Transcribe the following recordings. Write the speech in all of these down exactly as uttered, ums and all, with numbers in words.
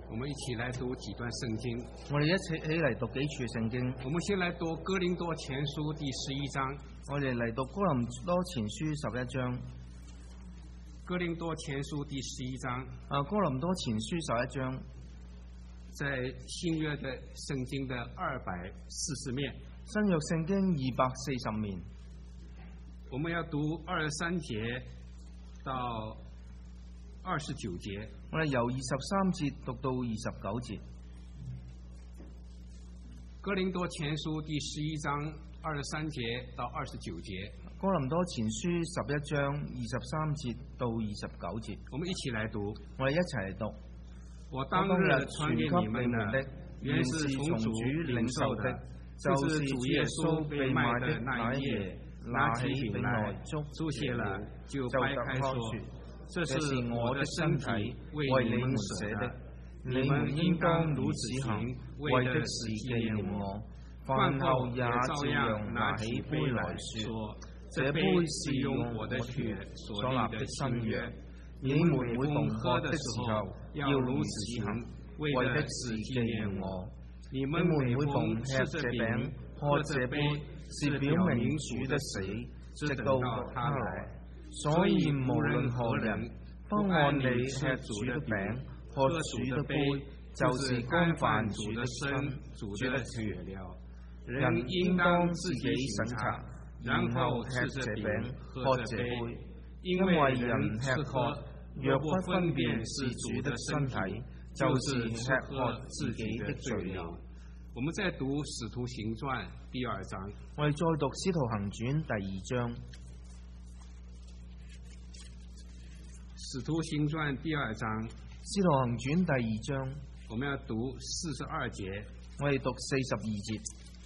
我們一起來讀幾段聖經。 我哋一齊起嚟讀幾處聖經。 我們先來讀哥林多前書第十一章。 我哋嚟讀哥林多前書十一章。 哥林多前書第十一章。 啊，哥林多前書十一章， 在新約的聖經的二百四十面。 新約聖經二百四十面。 我們要讀二十三節到二十九節。 我哋由二十三節讀到二十九節。 哥林多前書第十一章二十三節到二十九節。 哥林多前書十一章二十三節到二十九節。 我們一起來讀。 我哋一齊嚟讀。 我當日傳給你們的，原是從主領受的，就是主耶穌被賣的那一夜，拿起餅來，祝謝了，就掰開說：這是我的身體，為你們捨的，你們應當如此行，為的是紀念我。飯後也照樣拿起杯來說：這杯是用我的血所立的新約。你們每逢喝的時候，要如此行，為的是紀念我。你們每逢吃這餅、喝這杯，是表明主的死，直到他來。所以無論何人，不按理吃主的餅、喝主的杯，就是干犯主的身、主的血了。人應當自己審查，然後吃這餅、喝這杯，因為人吃喝，若不分辨是主的身體，就是吃喝自己的罪了。我們再讀《使徒行傳》第二章。 我哋再讀《使徒行傳》第二章。《 使徒行傳》第二章。《 使徒行傳》第二章。 我們要讀四十二節。 我哋讀四十二節。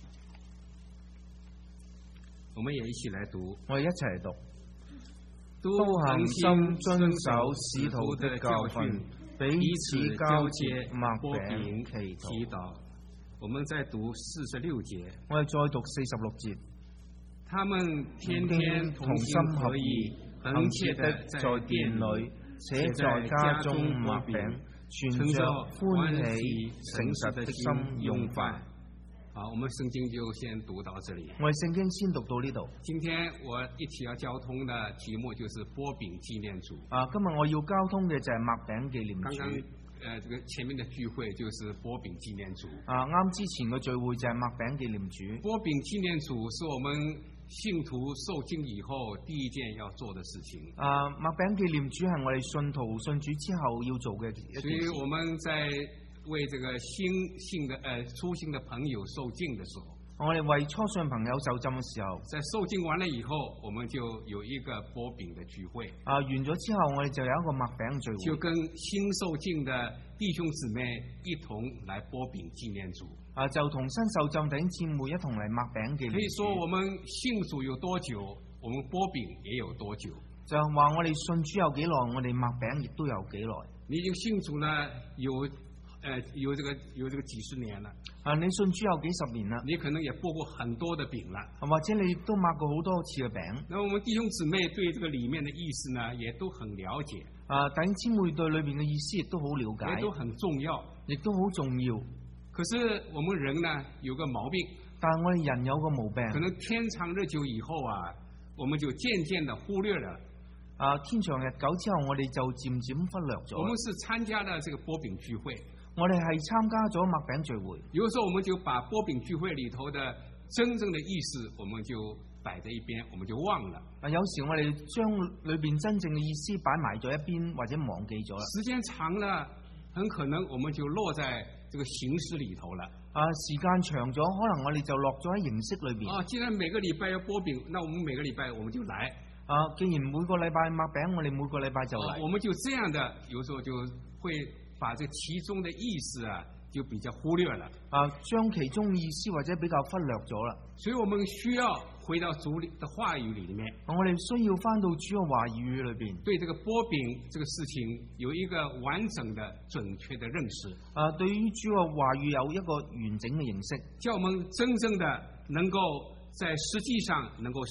我們也一起來讀。 我哋一齊嚟讀。 都恆心遵守使徒的教訓，彼此交接擘餅祈禱。我們再讀四十六節。 我哋再讀四十六節。 他們天天同心合意，恆切的在殿裏，且在家中擘餅，存着歡喜誠實的心用飯。好，我們聖經就先讀到這裡。 我哋聖經先讀到呢度。 今天我一起要交通的題目就是擘餅紀念主。 啊，今日我要交通嘅就係擘餅紀念主。 剛剛，呃，這個前面的聚會就是擘餅紀念主。啊， 啱之前嘅聚會就係擘餅紀念主。 擘餅紀念主是我們信徒受浸以後第一件要做的事情。 啊，擘餅紀念主係我哋信徒信主之後要做嘅一件事。 所以我們在為這個新信的呃初信的朋友受浸的時候， 我哋為初信朋友受浸嘅時候， 在受浸完了以後，我們就有一個擘餅的聚會。 啊，完咗之後，我哋就有一個擘餅聚會， 就跟新受浸的弟兄姊妹一同來擘餅紀念主。 啊，就同新受浸弟兄姊妹一同嚟擘餅紀念主。 可以說，我們信主有多久，我們擘餅也有多久。 就話我哋信主有幾耐，我哋擘餅亦都有幾耐。 你已經信主呢有。呃，有這個有這個幾十年了啊！你信主有幾十年啦， 你可能也擘過很多的餅了， 或者你都擘過好多次嘅餅。 那我們弟兄姊妹對這個裏面的意思呢，也都很了解。 啊，弟兄姊妹對裏面嘅意思亦都好了解， 也都很重要， 亦都好重要。 可是我們人呢有個毛病， 但係我哋人有個毛病， 可能天長日久以後啊，我們就漸漸的忽略了。 啊，天長日久之後，我哋就漸漸忽略咗。 我們是參加了這個擘餅聚會。 我哋係參加咗擘餅聚會， 有時候我們就把擘餅聚會裏頭的真正的意思，我們就擺在一邊，我們就忘了。 啊，有時我哋將裏邊真正嘅意思擺埋咗一邊，或者忘記咗啦。 時間長了，很可能我們就落在這個形式裏頭了。 啊，時間長咗，可能我哋就落咗喺形式裏邊。 啊，既然每個禮拜要擘餅，那我們每個禮拜我們就來。啊， 既然每個禮拜擘餅，我哋每個禮拜就來。 啊，我們就這樣的，有時候就會把這其中的意思啊，就比較忽略了。啊， 將其中意思或者比較忽略咗啦。 所以我們需要回到主的話語裏面。 我哋需要翻到主嘅話語裏邊， 對這個擘餅這個事情有一個完整的、準確的認識。 啊，對於主嘅話語有一個完整嘅認識， 叫我們真正的能夠在實際上能夠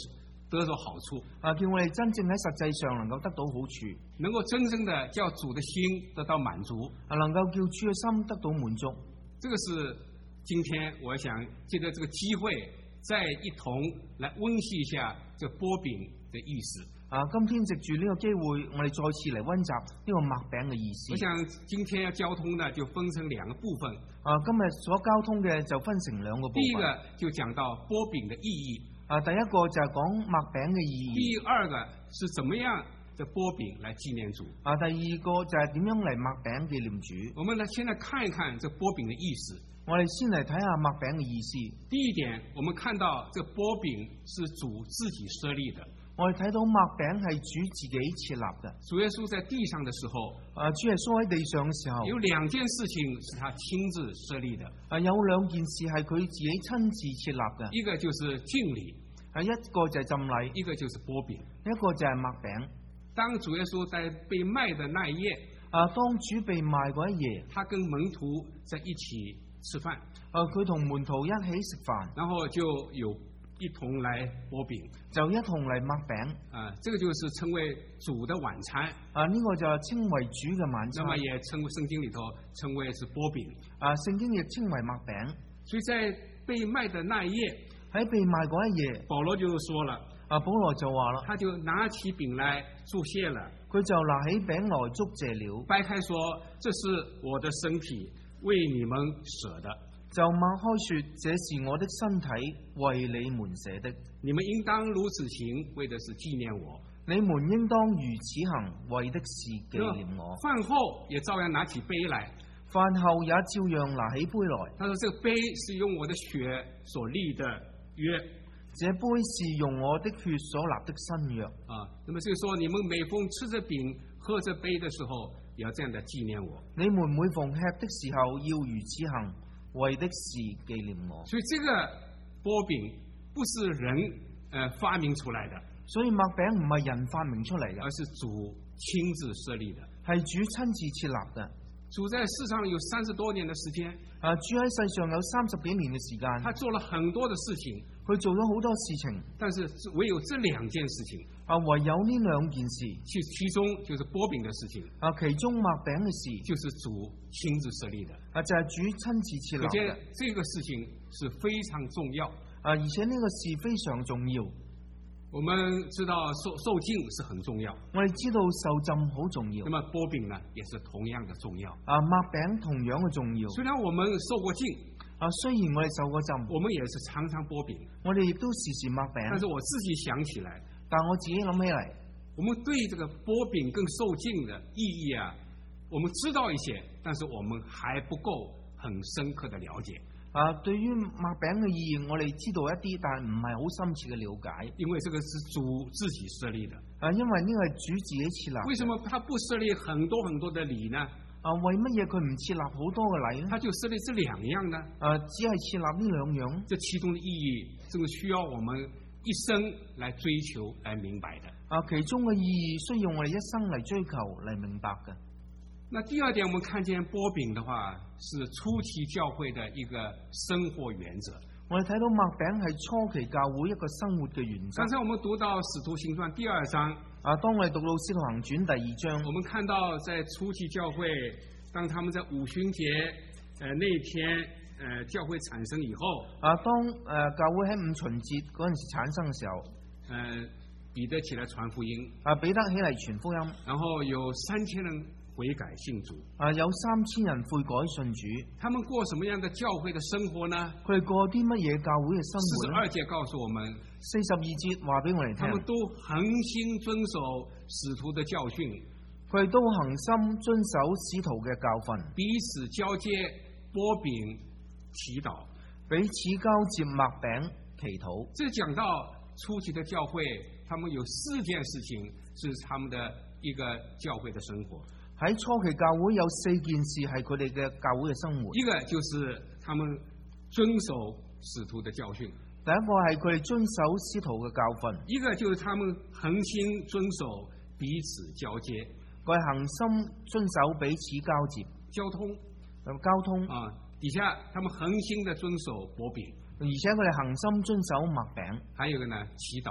得到好處， 啊，叫我哋真正喺實際上能夠得到好處， 能夠真正的叫主的心得到滿足， 啊，能夠叫主嘅心得到滿足。 這個是今天我想借着這個機會，再一同來溫習一下這個擘餅的意思。 啊，今天藉住呢個機會，我哋再次嚟溫習呢個擘餅嘅意思。 我想今天要交通呢，就分成兩個部分。 啊，今日所交通嘅就分成兩個部分。 第一個就講到擘餅的意義。 啊，第一個就係講擘餅嘅意義。 第二個是怎麼樣的擘餅來紀念主。 啊，第二個就係點樣嚟擘餅紀念主。 我們呢，現在看一看這擘餅的意思。 我哋先嚟睇下擘餅嘅意思。 第一點，我們看到這擘餅是主自己設立的。 我哋睇到擘餅係主自己設立嘅。 主耶穌在地上的時候， 啊，主耶穌喺地上嘅時候， 有兩件事情是他親自設立的。 啊，有兩件事係佢自己親自設立嘅。 一個就是敬禮， 啊，一個就係浸禮， 一個就是擘餅， 一個就係擘餅。 當主耶穌在被賣的那一夜， 啊，當主被賣嗰一夜， 他跟門徒在一起吃飯。 啊，佢同門徒一起食飯， 然後就有一同來擘餅， 就一同嚟擘餅。 啊，這個就是稱為主的晚餐。 啊，呢、這個就稱為主嘅晚餐。 那麼也稱為聖經裏頭稱為是擘餅。 啊，聖經亦稱為擘餅。 所以在被賣的那一夜， 喺被賣嗰一夜， 保羅就說了， 啊，保羅就話啦， 他就拿起餅來祝謝了， 佢就拿起餅來祝謝了， 掰開說：這是我的身體，為你們捨的。 就擘開說：這是我的身體，為你們捨的。 你們應當如此行，為的是紀念我。 你們應當如此行，為的是紀念我。 飯後也照樣拿起杯來， 飯後也照樣拿起杯來。 他說：這個杯是用我的血所立的約， 這杯是用我的血所立的新約。 啊，那麼就是說，你們每逢吃着餅、喝着杯的時候，也要這樣的紀念我。 你們每逢吃的時候，要如此行，為的是紀念我。 所以這個擘餅不是人呃發明出來的， 所以擘餅唔係人發明出嚟嘅， 而是主親自設立的， 係主親自設立嘅。 主在世上有三十多年的時間， 啊，主喺世上有三十幾年嘅時間， 他做了很多的事情， 佢做咗好多事情， 但是唯有這兩件事情， 啊，唯有呢兩件事， 其其中就是擘餅的事情， 啊，其中擘餅嘅事就是主親自設立的， 啊，就係主親自設立嘅， 而且這個事情是非常重要， 啊，而且呢個事非常重要。 我們知道受受浸是很重要， 我哋知道受浸好重要。 那麼擘餅呢，也是同樣的重要。 啊，擘餅同樣嘅重要。 雖然我們受過浸， 啊，雖然我哋受過浸， 我們也是常常擘餅， 我哋亦都時時擘餅。 但是我自己想起來， 但我自己諗起嚟， 我們對這個擘餅跟受浸的意義啊，我們知道一些，但是我們還不夠很深刻的了解。 啊，對於擘餅嘅意義，我哋知道一啲，但係唔係好深切嘅了解。 因為這個是主自己設立的。 啊，因為呢個係主自己設立。 為什麼他不設立很多很多的禮呢？ 啊，為乜嘢佢唔設立好多嘅禮呢？ 他就設立這兩樣呢？ 啊，只係設立呢兩樣。 這其中的意義，正是需要我們一生來追求、來明白的。 啊，其中嘅意義需要我哋一生嚟追求、嚟明白嘅。 那第二點，我們看見擘餅的話，是初期教會的一個生活原則。 我哋睇到擘餅係初期教會一個生活嘅原則。 剛才我們讀到《使徒行傳》第二章， 啊，當我哋讀到《使徒行傳》第二章， 我們看到在初期教會，當他們在五旬節，呃那天，呃教會產生以後， 啊，當誒、呃、教會喺五旬節嗰陣時產生嘅時候， 呃彼得起來傳福音， 啊彼得起嚟傳福音， 然後有三千人悔改信主， 啊有三千人悔改信主。 他們過什麼樣的教會的生活呢？ 佢哋過啲乜嘢教會嘅生活呢？ 四十二節告訴我們， 四十二節話俾我哋聽， 他們都恆心遵守使徒的教訓， 佢哋都恆心遵守使徒嘅教訓， 彼此交接擘餅祈禱， 彼此交接擘餅祈禱。 這講到初期的教會，他們有四件事情是他們的一個教會的生活。 喺初期教會有四件事係佢哋嘅教會嘅生活。 一個就是他們遵守使徒的教訓， 第一個係佢哋遵守使徒嘅教訓。 一個就是他們恆心遵守彼此交接， 佢係恆心遵守彼此交接交通， 交通啊，底下他們恆心的遵守擘餅， 而且佢哋恆心遵守擘餅。 還有一個呢，祈禱。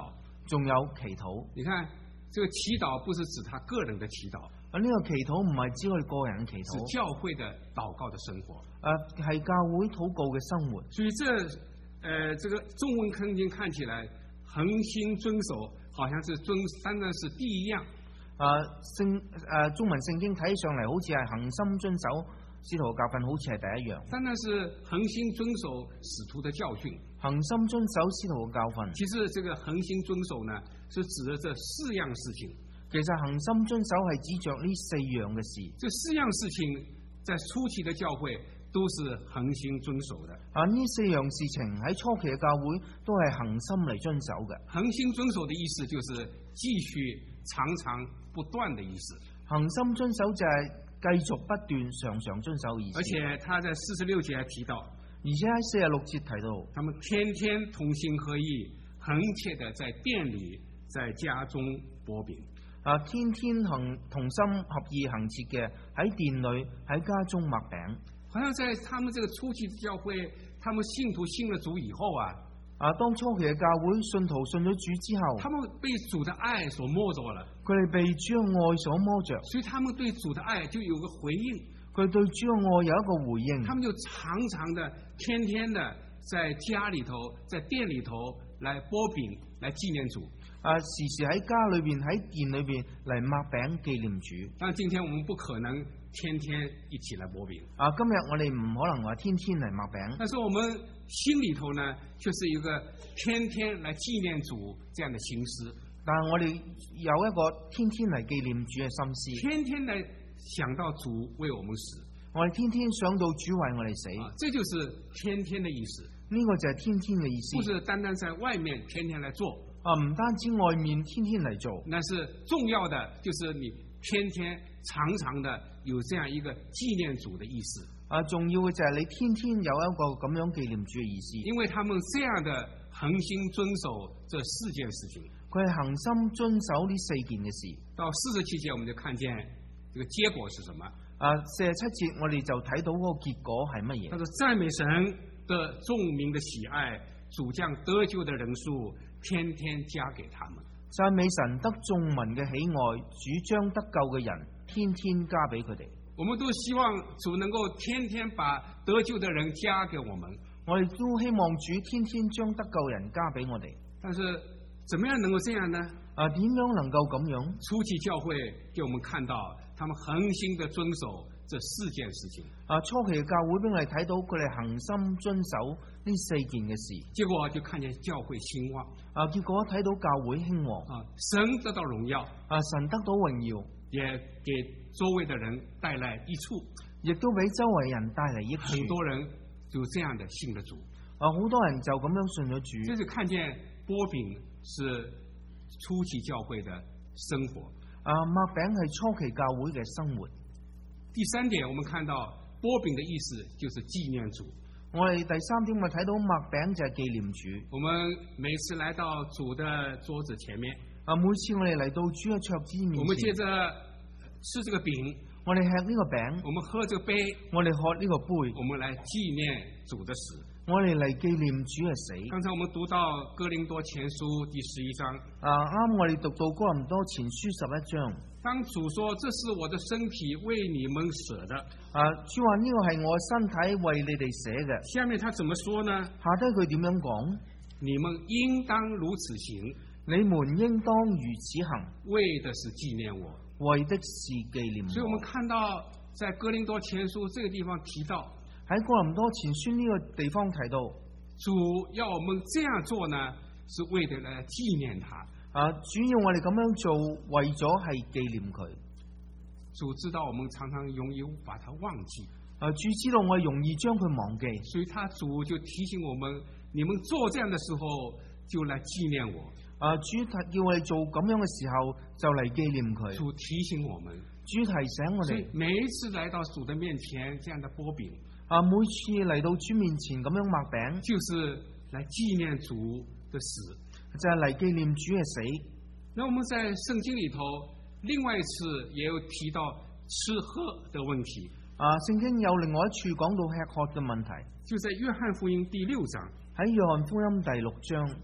仲有祈禱。 你看，這個祈禱不是指他個人的祈禱， 啊，呢、這個祈禱唔係指佢個人嘅祈禱， 是教會的禱告的生活。 啊，係教會禱告嘅生活。 所以這，呃，這個中文聖經看起來恆心遵守，好像是遵，單單是第一樣。 啊，聖誒中文聖經睇上嚟好似係恆心遵守使徒嘅教訓，好似係第一樣。 單單是恆心遵守使徒的教訓， 恆心遵守使徒嘅教訓。 其實這個恆心遵守呢，是指的這四樣事情。 其實恆心遵守係指着呢四樣嘅事。 這四樣事情在初期的教會都是恆心遵守的。 啊，呢四樣事情喺初期嘅教會都係恆心嚟遵守嘅。 恆心遵守的意思就是繼續、常常、不斷的意思。 恆心遵守就係繼續不斷、常常遵守嘅意思。 而且他在四十六節提到， 而且喺四十六節提到， 他們天天同心合意、恆切的在店裏、在家中擘餅。 啊，天天行同心合意恆切嘅喺店裏、喺家中擘餅。 好像在他們這個初期教會，他們信徒信了主以後啊， 啊，當初期嘅教會信徒信咗主之後， 他們被主的愛所摸着了， 佢哋被主嘅愛所摸着， 所以他們對主的愛就有個回應。 佢對主嘅愛有一個回應， 他們就常常的、天天的在家裏頭、在店裏頭來擘餅，來紀念主。 啊，時時喺家裏邊、喺店裏邊嚟擘餅紀念主。 但今天我們不可能天天一起來擘餅。 啊，今日我哋唔可能話天天嚟擘餅。 但是我們心裏頭呢，卻是一個天天來紀念主這樣的心思。 但係我哋有一個天天嚟紀念主嘅心思， 天天來想到主為我們死， 我哋天天想到主為我哋死， 啊，這就是天天的意思。 呢個就係天天嘅意思， 不是單單在外面天天來做。 啊，唔單止外面天天嚟做， 但是重要的就是你天天常常的有這樣一個紀念主的意思。 啊，重要嘅就係你天天有一個咁樣紀念主嘅意思。 因為他們這樣的恆心遵守這四件事情， 佢係恆心遵守呢四件嘅事。 到四十七節我們就看見這個結果是什麼？ 啊，四十七節我哋就睇到嗰個結果係乜嘢？ 他說讚美神的眾民的喜愛，主將得救的人數天天加給他們。 讚美神得眾民嘅喜愛，主將得救嘅人天天加俾佢哋。 我們都希望主能夠天天把得救的人加給我們。 我哋都希望主天天將得救人加俾我哋。 但是怎麼樣能夠這樣呢？ 啊，點樣能夠咁樣？ 初期教會給我們看到，他們恆心的遵守這四件事情。 啊，初期嘅教會俾我哋睇到佢哋恆心遵守呢四件嘅事， 結果就看見教會興旺。 啊，結果睇到教會興旺， 啊，神得到榮耀， 啊，神得到榮耀， 也給周圍的人帶來益處， 亦都俾周圍人帶嚟益處。 很多人就這樣的信了主。 啊，好多人就咁樣信咗主。 這是看見擘餅是初期教會的生活。 啊，擘餅係初期教會嘅生活。 第三點，我們看到擘餅的意思就是紀念主。 我哋第三點，我睇到擘餅就係紀念主。 我們每次來到主的桌子前面， 啊，每次我哋嚟到主嘅桌子面前， 我們接着吃這個餅， 我哋吃呢個餅， 我們喝這個杯， 我哋喝呢個杯， 我們來紀念主的死。 我哋嚟紀念主嘅死。 剛才我們讀到哥林多前書第十一章， 啊，啱我哋讀到哥林多前書十一章。 當主說這是我的身體為你們捨的， 啊，主話呢個係我身體為你哋捨嘅。 下面他怎麼說呢？ 下低佢點樣講？ 你們應當如此行， 你們應當如此行， 為的是紀念我， 為的是紀念我。 所以我們看到在哥林多前書這個地方提到， 喺哥林多前書呢個地方提到， 主要我們這樣做呢，是為了來紀念他。 啊，主要我哋咁樣做，為咗係紀念佢。 主知道我們常常容易把他忘記， 啊，主知道我哋容易將佢忘記， 所以他主就提醒我們：你們做這樣的時候，就來紀念我。 啊，主叫我哋做咁樣嘅時候，就嚟紀念佢。 主提醒我們， 主提醒我哋， 每一次來到主的面前，這樣的擘餅。 啊，每次嚟到主面前咁樣擘餅， 就是來紀念主的死， 就係嚟紀念主嘅死。 那我們在聖經裏頭，另外一次也有提到吃喝的問題。 啊，聖經有另外一處講到吃喝嘅問題， 就在約翰福音第六章。 喺約翰福音第六章，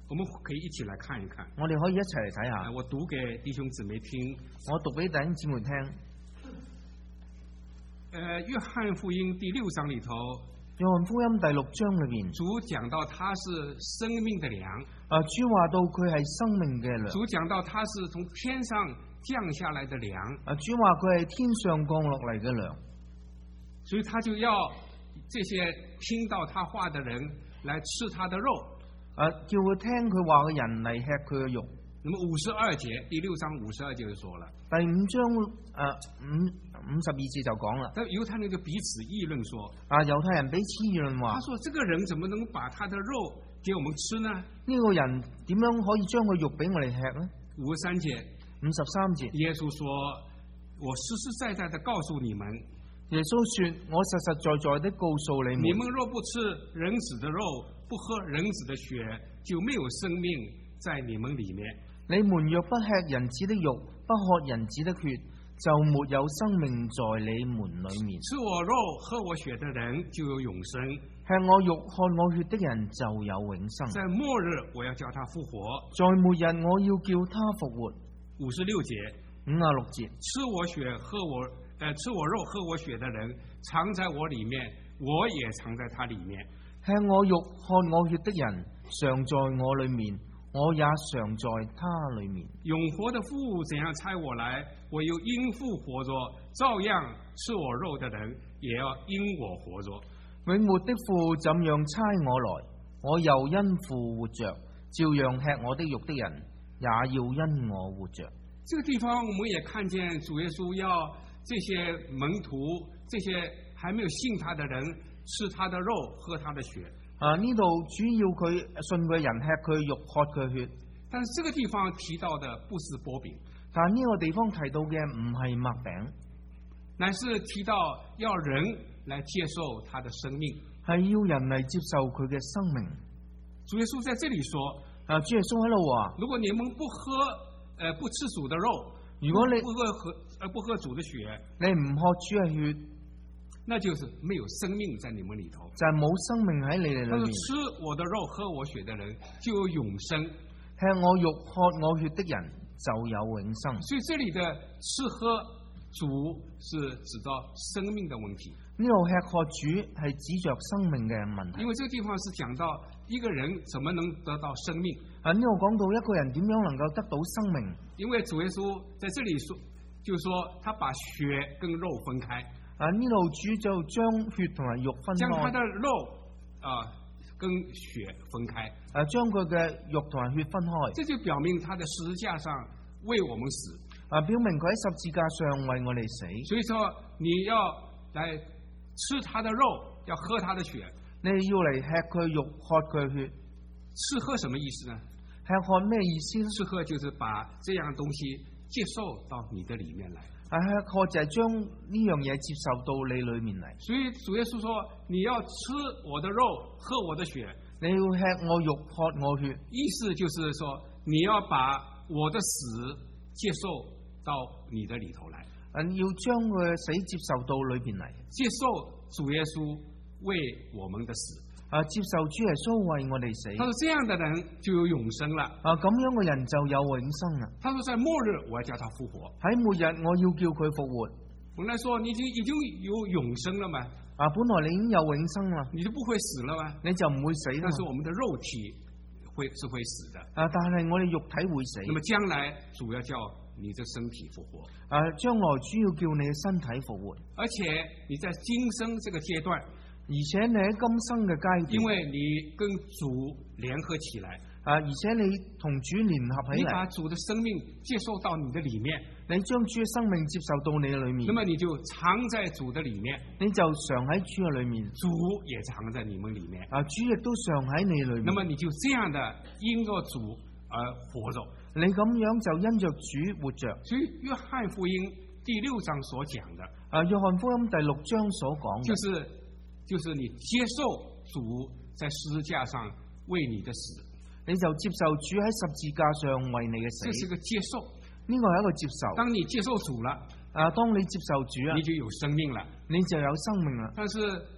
我們可以一起來看一看。 我哋可以一齊嚟睇下。 我讀給弟兄姊妹聽。 我讀俾弟兄姊妹聽。 呃，約翰福音第六章裏頭， 約翰福音第六章裏邊， 主講到他是生命的糧。 啊，主話到佢係生命嘅糧。 主講到他是從天上降下來的糧。 啊，主話佢係天上降落嚟嘅糧。 所以他就要這些聽到他話的人來吃他的肉。 啊，叫佢聽佢話嘅人嚟吃佢嘅肉。 那麼五十二節，第六章五十二節就說了。 第五章啊五五十二節就講啦。 但猶太人就彼此議論說： 啊，猶太人彼此議論話， 他說這個人怎麼能把他的肉給我們吃呢？ 呢個人點樣可以將個肉俾我哋吃呢？ 五十三節， 五十三節， 耶穌說：我實實在在的告訴你們。 耶穌說：我實實在在的告訴你們， 你們若不吃人子的肉，不喝人子的血，就沒有生命在你們裏面。 你們若不吃人子的肉，不喝人子的血，就沒有生命在你們裏面。 吃我肉、喝我血的人就有永生。 吃我肉、喝我血的人就有永生。 在末日我要叫他復活。 在末日我要叫他復活。 五十六節， 五十六節， 吃我血、喝我，呃，吃我肉、喝我血的人，藏在我裏面，我也藏在他裏面。 吃我肉、喝我血的人，常在我裏面，我也常在他裏面。 永活的父怎樣差我來，我又因父活着，照樣吃我肉的人也要因我活着。 永活的父怎樣差我來，我又因父活着，照樣吃我的肉的人也要因我活着。 這個地方我們也看見主耶穌要這些門徒，這些還沒有信他的人吃他的肉，喝他的血。 啊！呢度主要佢信佢人吃佢肉，喝佢血。 但是這個地方提到的不是擘餅， 但呢個地方提到嘅唔係麥餅， 乃是提到要人來接受他的生命， 係要人嚟接受佢嘅生命。 主耶穌在這裏說： 啊，主耶穌喺度話， 如果你們不喝，呃，不吃主的肉， 如果你不喝喝，呃，不喝主的血， 你唔喝主嘅血， 那就是沒有生命在你們裏頭， 就係冇生命喺你哋裏面。 吃我的肉、喝我血的人就有永生， 吃我肉、喝我血的人就有永生。 所以這裏的吃喝主是指到生命的問題。 呢度吃喝主係指着生命嘅問題。 因為這個地方是講到一個人怎麼能得到生命。 啊，呢度講到一個人點樣能夠得到生命。因為主耶穌在這裏說，就是說他把血跟肉分開。 啊！呢度主就將血同埋肉分開， 將他的肉啊、呃、跟血分開， 啊，將佢嘅肉同埋血分開， 這就表明他在十字架上為我們死， 啊，表明佢喺十字架上為我哋死。 所以說你要來吃他的肉，要喝他的血， 你要嚟吃佢肉，喝佢血。 吃喝什麼意思呢？ 吃喝咩意思呢？ 吃喝就是把這樣東西接受到你的裏面來。 啊，吃喝就係將呢樣嘢接受到你裏面嚟。 所以主耶穌說：你要吃我的肉，喝我的血。 你要吃我肉，喝我血。 意思就是說，你要把我的死接受到你的裏頭來。 啊，要將佢死接受到裏邊嚟， 接受主耶穌為我們的死。 啊，接受主耶穌為我哋死。 他說：這樣的人就有永生了。 啊，咁樣嘅人就有永生啦。 他說：在末日我要叫他復活。 喺末日我要叫佢復活。 本來說你已經已經有永生了嘛？ 啊，本來你已經有永生啦， 你就不會死了嘛？ 你就唔會死啦。 但是我們的肉體會是會死的。 啊，但係我哋肉體會死。 那麼將來主要叫你的身體復活。 啊，將來主要叫你嘅身體復活。 而且你在今生這個階段。 而且你喺今生嘅階段， 因為你跟主聯合起來， 啊，而且你同主聯合起嚟， 你把主的生命接受到你的裏面， 你將主嘅生命接受到你嘅裏面， 那麼你就藏在主的裏面， 你就常喺主嘅裏面， 主也藏在你們裏面， 啊，主亦都常喺你裏面， 那麼你就這樣的因着主而活着， 你咁樣就因着主活着。 所以約翰福音第六章所講的， 啊，約翰福音第六章所講嘅， 就是。就是你接受主在十字架上為你的死， 你就接受主喺十字架上為你嘅死。 這是個接受， 呢個係一個接受。 當你接受主了， 啊，當你接受主啊， 你就有生命了， 你就有生命啦。 但是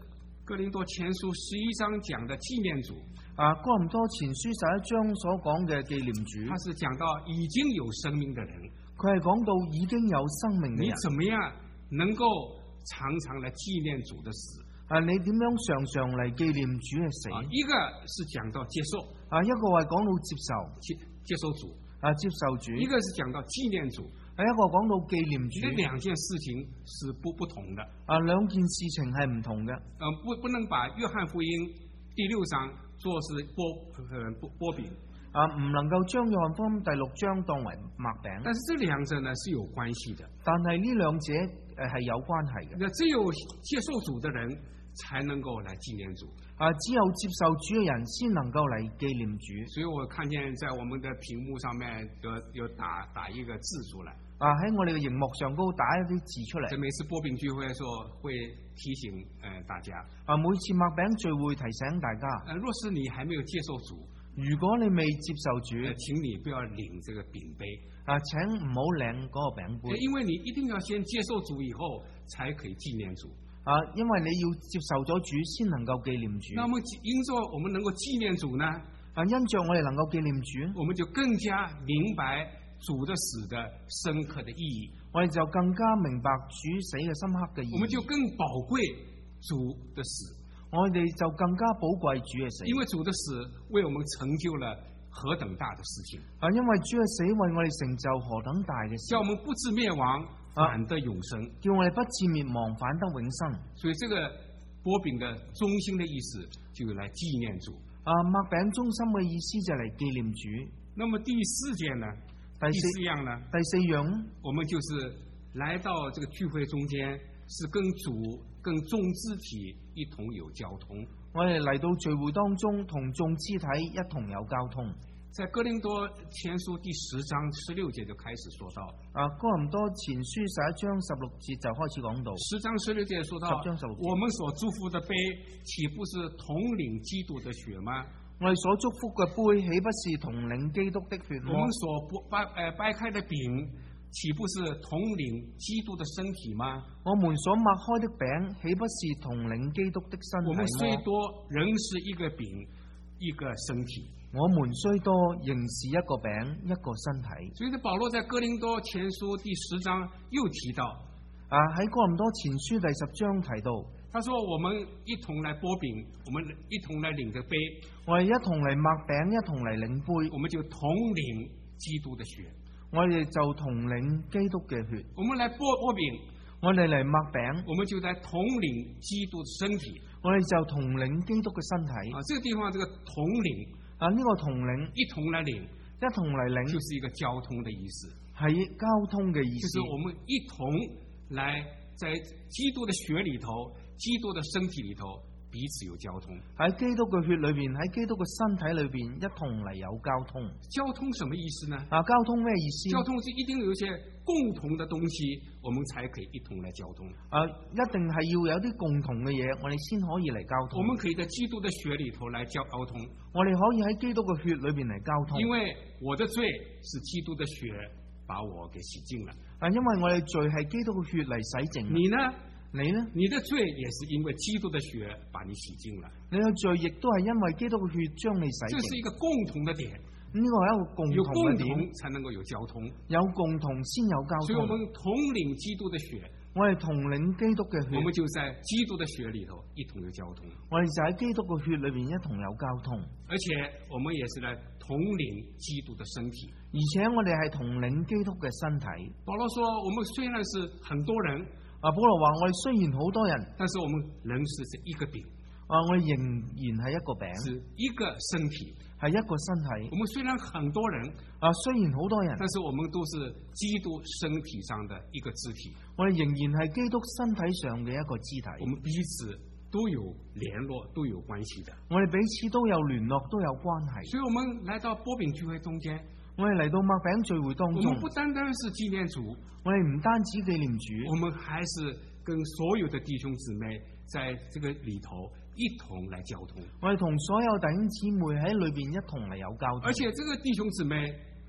哥林多前書十一章講的紀念主， 啊，哥林多前書十一章所講嘅紀念主， 他是講到已經有生命的人， 佢係講到已經有生命嘅人。 你怎麼樣能夠常常來紀念主的死？ 啊，你點樣常常嚟紀念主嘅死？ 啊，一個是講到接受， 啊，一個係講到接受， 接接受主， 啊，接受主； 一個是講到紀念主， 係一個講到紀念主。 這兩件事情是不不同的。 啊，兩件事情係唔同嘅。 嗯、呃，不不能把約翰福音第六章做是波呃波波餅。 啊，唔能夠將約翰福音第六章當為麥餅。 但是這兩者呢是有關係的。 但係呢兩者誒係有關係嘅。 那只有接受主的人才能夠來紀念主。 啊，只有接受主嘅人先能夠嚟紀念主。 所以我看見在我們的屏幕上面有有打打一個字出來。 啊，喺我哋嘅熒幕上高打一啲字出嚟。 每次波餅聚會嘅時候會提醒誒、呃、大家。 啊，每次麥餅聚會提醒大家。 呃，若是你還沒有接受主， 如果你未接受主， 呃、請你不要領這個餅杯。 啊，請唔好領嗰個餅杯。 因為你一定要先接受主以後，才可以紀念主。 啊，因為你要接受咗主，先能夠紀念主。 那麼因着我們能夠紀念主呢？ 啊，因着我哋能夠紀念主， 我們就更加明白主的死的深刻的意義。 我哋就更加明白主死嘅深刻嘅意義。 我們就更寶貴主的死。 我哋就更加寶貴主嘅死。 因為主的死為我們成就了何等大的事情。 啊，因為主嘅死為我哋成就何等大嘅事， 叫我們不至滅亡，反得永生。啊， 叫我哋不至滅亡，反得永生。 所以這個波餅的中心的意思就來紀念主。 啊，麥餅中心嘅意思就嚟紀念主。 那麼第四件呢？第四樣呢？ 第四樣， 我們就是來到這個聚會中間，是跟主、跟眾肢體一同有交通。 我哋嚟到聚會當中，同眾肢體一同有交通。 在哥林多前書第十章十六節就開始說到。 啊，哥林多前書十一章十六節就開始講到。 十章十六節說到，十章十六節，我們所祝福的杯，豈不是同領基督的血嗎？ 我哋所祝福嘅杯，豈不是同領基督的血嗎？ 我們所掰誒掰開的餅，豈不是同領基督的身體嗎？ 我們所擘開的餅，豈不是同領基督的身體嗎？ 我們雖多，仍是一個餅，一個身體。 我們雖多，仍是一個餅，一個身體。 所以呢，保羅在哥林多前書第十章又提到， 啊，喺哥林多前書第十章提到， 他說我們一同來擘餅，我們一同來領着杯， 我哋一同嚟擘餅，一同嚟領杯， 我們就同領基督的血， 我哋就同領基督嘅血。 我們來擘擘餅， 我哋嚟擘餅， 我們就在同領基督的身體， 我哋就同領基督嘅身體。 啊，這個地方這個同領。 啊！呢、這個同領一同來領， 一同嚟領， 就是一個交通的意思， 係交通嘅意思。 就是我們一同來在基督的血裏頭，基督的身體裏頭彼此有交通。 喺基督嘅血裏邊，喺基督嘅身體裏邊一同嚟有交通。 交通什麼意思呢？ 啊，交通咩意思？ 交通是一定有一些共同的東西，我們才可以一同來交通。 啊，一定係要有啲共同嘅嘢，我哋先可以嚟交通。 我們可以在基督的血裏頭來交通。 我哋可以喺基督嘅血裏邊嚟交通。 因為我的罪是基督的血把我給洗淨了。 啊，因為我哋罪係基督嘅血嚟洗淨。 你呢？ 你呢？你的罪也是因為基督的血把你洗淨了。 你嘅罪亦都係因為基督嘅血將你洗淨。 這是一個共同的點。 呢個係一個共同嘅點。 有共同才能夠有交通。 有共同先有交通。 所以我們同領基督的血。 我哋同領基督嘅血。 我們就在基督的血裏頭一同有交通。 我哋就喺基督嘅血裏邊一同有交通。 而且我們也是來同領基督的身體。 而且我哋係同領基督嘅身體。 保羅說：我們雖然是很多人。 啊，保羅話我哋雖然好多人， 但是我們仍是是一個餅。 啊，我哋仍然係一個餅， 是一個身體， 係一個身體。 我們雖然很多人， 啊，雖然好多人， 但是我們都是基督身體上的一個肢體。 我哋仍然係基督身體上嘅一個肢體。 我們彼此都有聯絡，都有關係的。 我哋彼此都有聯絡，都有關係。 所以，我們來到波餅聚會中間。 我哋嚟到麥餅聚會當中， 我們不單單是紀念主， 我哋唔單止紀念主， 我們還是跟所有的弟兄姊妹在這個裏頭一同來交通。 我哋同所有弟兄姊妹喺裏邊一同嚟有交通。 而且這個弟兄姊妹包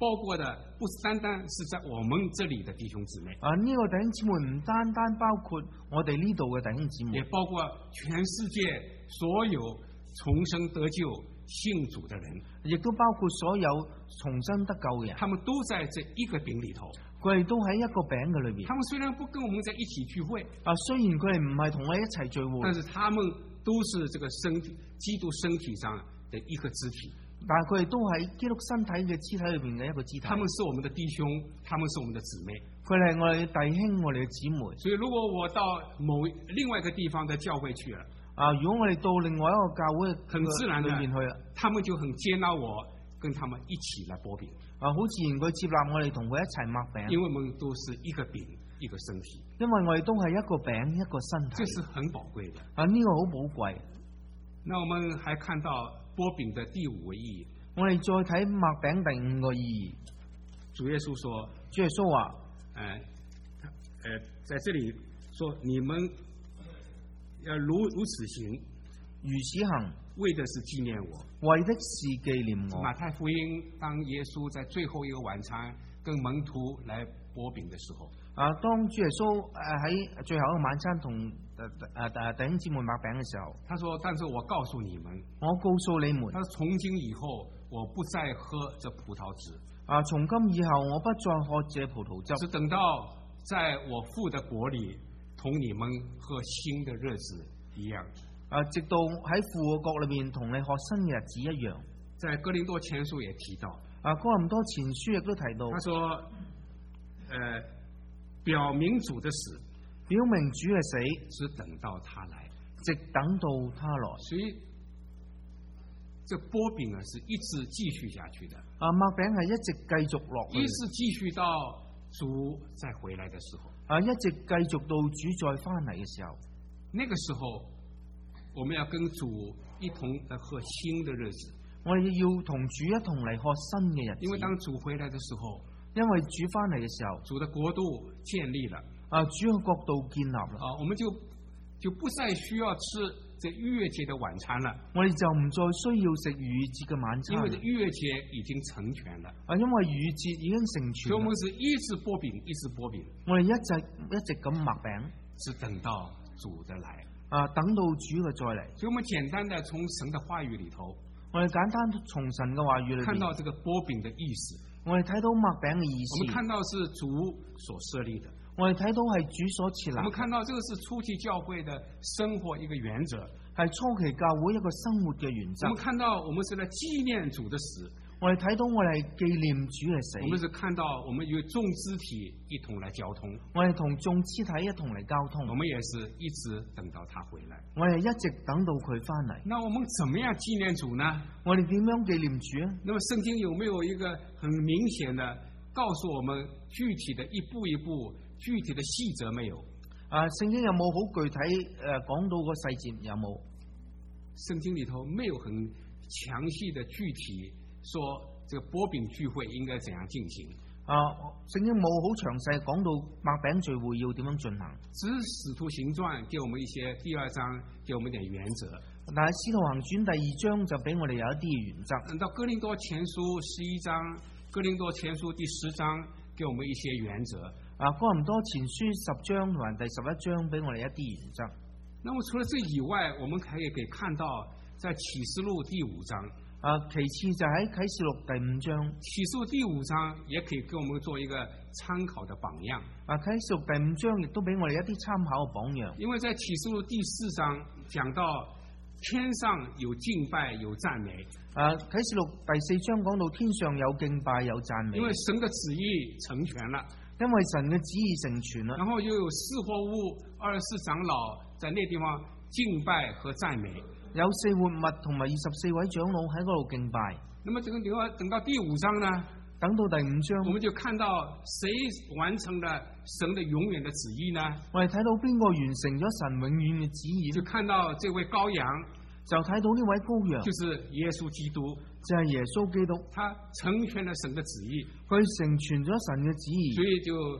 包括的不是單單是在我們這裡的弟兄姊妹。 啊，呢、這個弟兄姊妹唔單單包括我哋呢度嘅弟兄姊妹， 也包括全世界所有重生得救信主的人， 亦都包括所有重生得救嘅人。 他們都在這一個餅裡頭， 佢哋都喺一個餅嘅裏邊。 他們雖然不跟我們在一起聚會， 啊，雖然佢哋唔係同我哋一齊聚會， 但是他們都是這個身體基督身體上的一個肢體。 但係佢哋都喺基督身體嘅肢體裏邊嘅一個肢體。 他們是我們的弟兄，他們是我們的姊妹。 佢哋係我哋嘅弟兄，我哋嘅姊妹。 所以如果我到某另外一個地方的教會去了， 啊，如果我哋到另外一個教會很自然的裏邊去啦， 他們就很接納我，跟他們一起來擘餅。 啊，好自然佢接納我哋同佢一齊擘餅。 因為我們都是一個餅一個身體。 因為我哋都係一個餅一個身體。 這是很寶貴的。 啊，呢、這個好寶貴。 那我們還看到擘餅的第五個意義。 我哋再睇擘餅第五個意義。 主耶穌說， 主耶穌話， 誒、呃，誒、呃，在這裡說，你們要如如此行， 如此行， 為的是紀念我， 為的是紀念我。 馬太福音，當耶穌在最後一個晚餐跟門徒來擘餅的時候， 啊，當主耶穌誒喺最後一個晚餐同誒誒弟兄姊妹擘餅嘅時候， 他說：但是我告訴你們， 我告訴你們， 他說從今以後，我不再喝這葡萄汁。 啊，從今以後，我不再喝這葡萄汁， 是等到在我父的國裡，同你們喝新的日子一樣。 啊，直到喺父嘅國裏面同你喝新嘅日子一樣。 在哥林多前書也提到， 啊，哥林多前書亦都提到， 他說：呃，表明主的死， 表明主嘅死， 只等到他來， 直等到他來。 所以，這擘餅啊，是一直繼續下去的。 啊，擘餅係一直繼續落去， 一直繼續到主再回來的時候。 啊，一直繼續到主再翻嚟嘅時候。 那個時候，我們要跟主一同來過新的日子。 我哋要同主一同嚟過新嘅日子。 因為當主回來的時候， 因為主翻嚟嘅時候， 主的國度建立了。 啊，主嘅國度建立啦。 啊，我們就就不再需要吃這逾越節的晚餐了。 我哋就唔再需要食逾越節嘅晚餐。 因為逾越節已經成全了。 啊，因為逾越節已經成全。 所以我們是一直擘餅，一直擘餅。 我哋一直一直咁擘餅， 只等到主的來。 啊，等到主嘅再嚟。 所以我們簡單的從神的話語裏頭， 我哋簡單從神嘅話語裏邊看到這個擘餅的意思。 我哋睇到擘餅嘅意思。 我們看到是主所設立的。 我哋睇到係主所設立。 我們看到這個是初期教會的生活一個原則， 係初期教會一個生活嘅原則。 我們看到我們是來紀念主的死。 我哋睇到我哋係紀念主嘅死。 我們是看到我們與眾肢體一同來交通。 我哋同眾肢體一同嚟交通。 我們也是一直等到他回來。 我哋一直等到佢翻嚟。 那我們怎麼樣紀念主呢？ 我哋點樣紀念主啊？ 那麼聖經有沒有一個很明顯的告訴我們具體的一步一步具體的細則沒有？ 啊，聖經有冇好具體誒講到個細節有冇？ 聖經裏頭沒有很詳細的具體說這個擘餅聚會應該怎樣進行。 啊，聖經冇好詳細講到擘餅聚會要點樣進行。 只是使徒行傳給我們一些，第二章給我們點原則。 但係使徒行傳第二章就俾我哋有一啲原則。 到哥林多前書十一章、哥林多前書第十章給我們一些原則。 啊，哥林多前書十章同埋第十一章俾我哋一啲原則。 那麼除了這以外，我們可以可以看到在啟示錄第五章。 啊，其次就喺啟示錄第五章。 啟示錄第五章也可以給我們做一個參考的榜樣。 啊，啟示錄第五章亦都俾我哋一啲參考嘅榜樣。 因為在啟示錄第四章講到天上有敬拜有讚美。 啊，啟示錄第四章講到天上有敬拜有讚美。 因為神的旨意成全了。 因為神嘅旨意成全啦。 然後又有四活物、二十四長老在那地方敬拜和讚美。 有四活物同埋二十四位長老喺嗰度敬拜。 那麼這個等到等到第五章呢？ 等到第五章， 我們就看到誰完成了神的永遠的旨意呢？ 我哋睇到邊個完成咗神永遠嘅旨意？ 就看到這位羔羊， 就睇到呢位羔羊， 就是耶穌基督， 就係耶穌基督， 他成全了神的旨意， 佢成全咗神嘅旨意， 所以就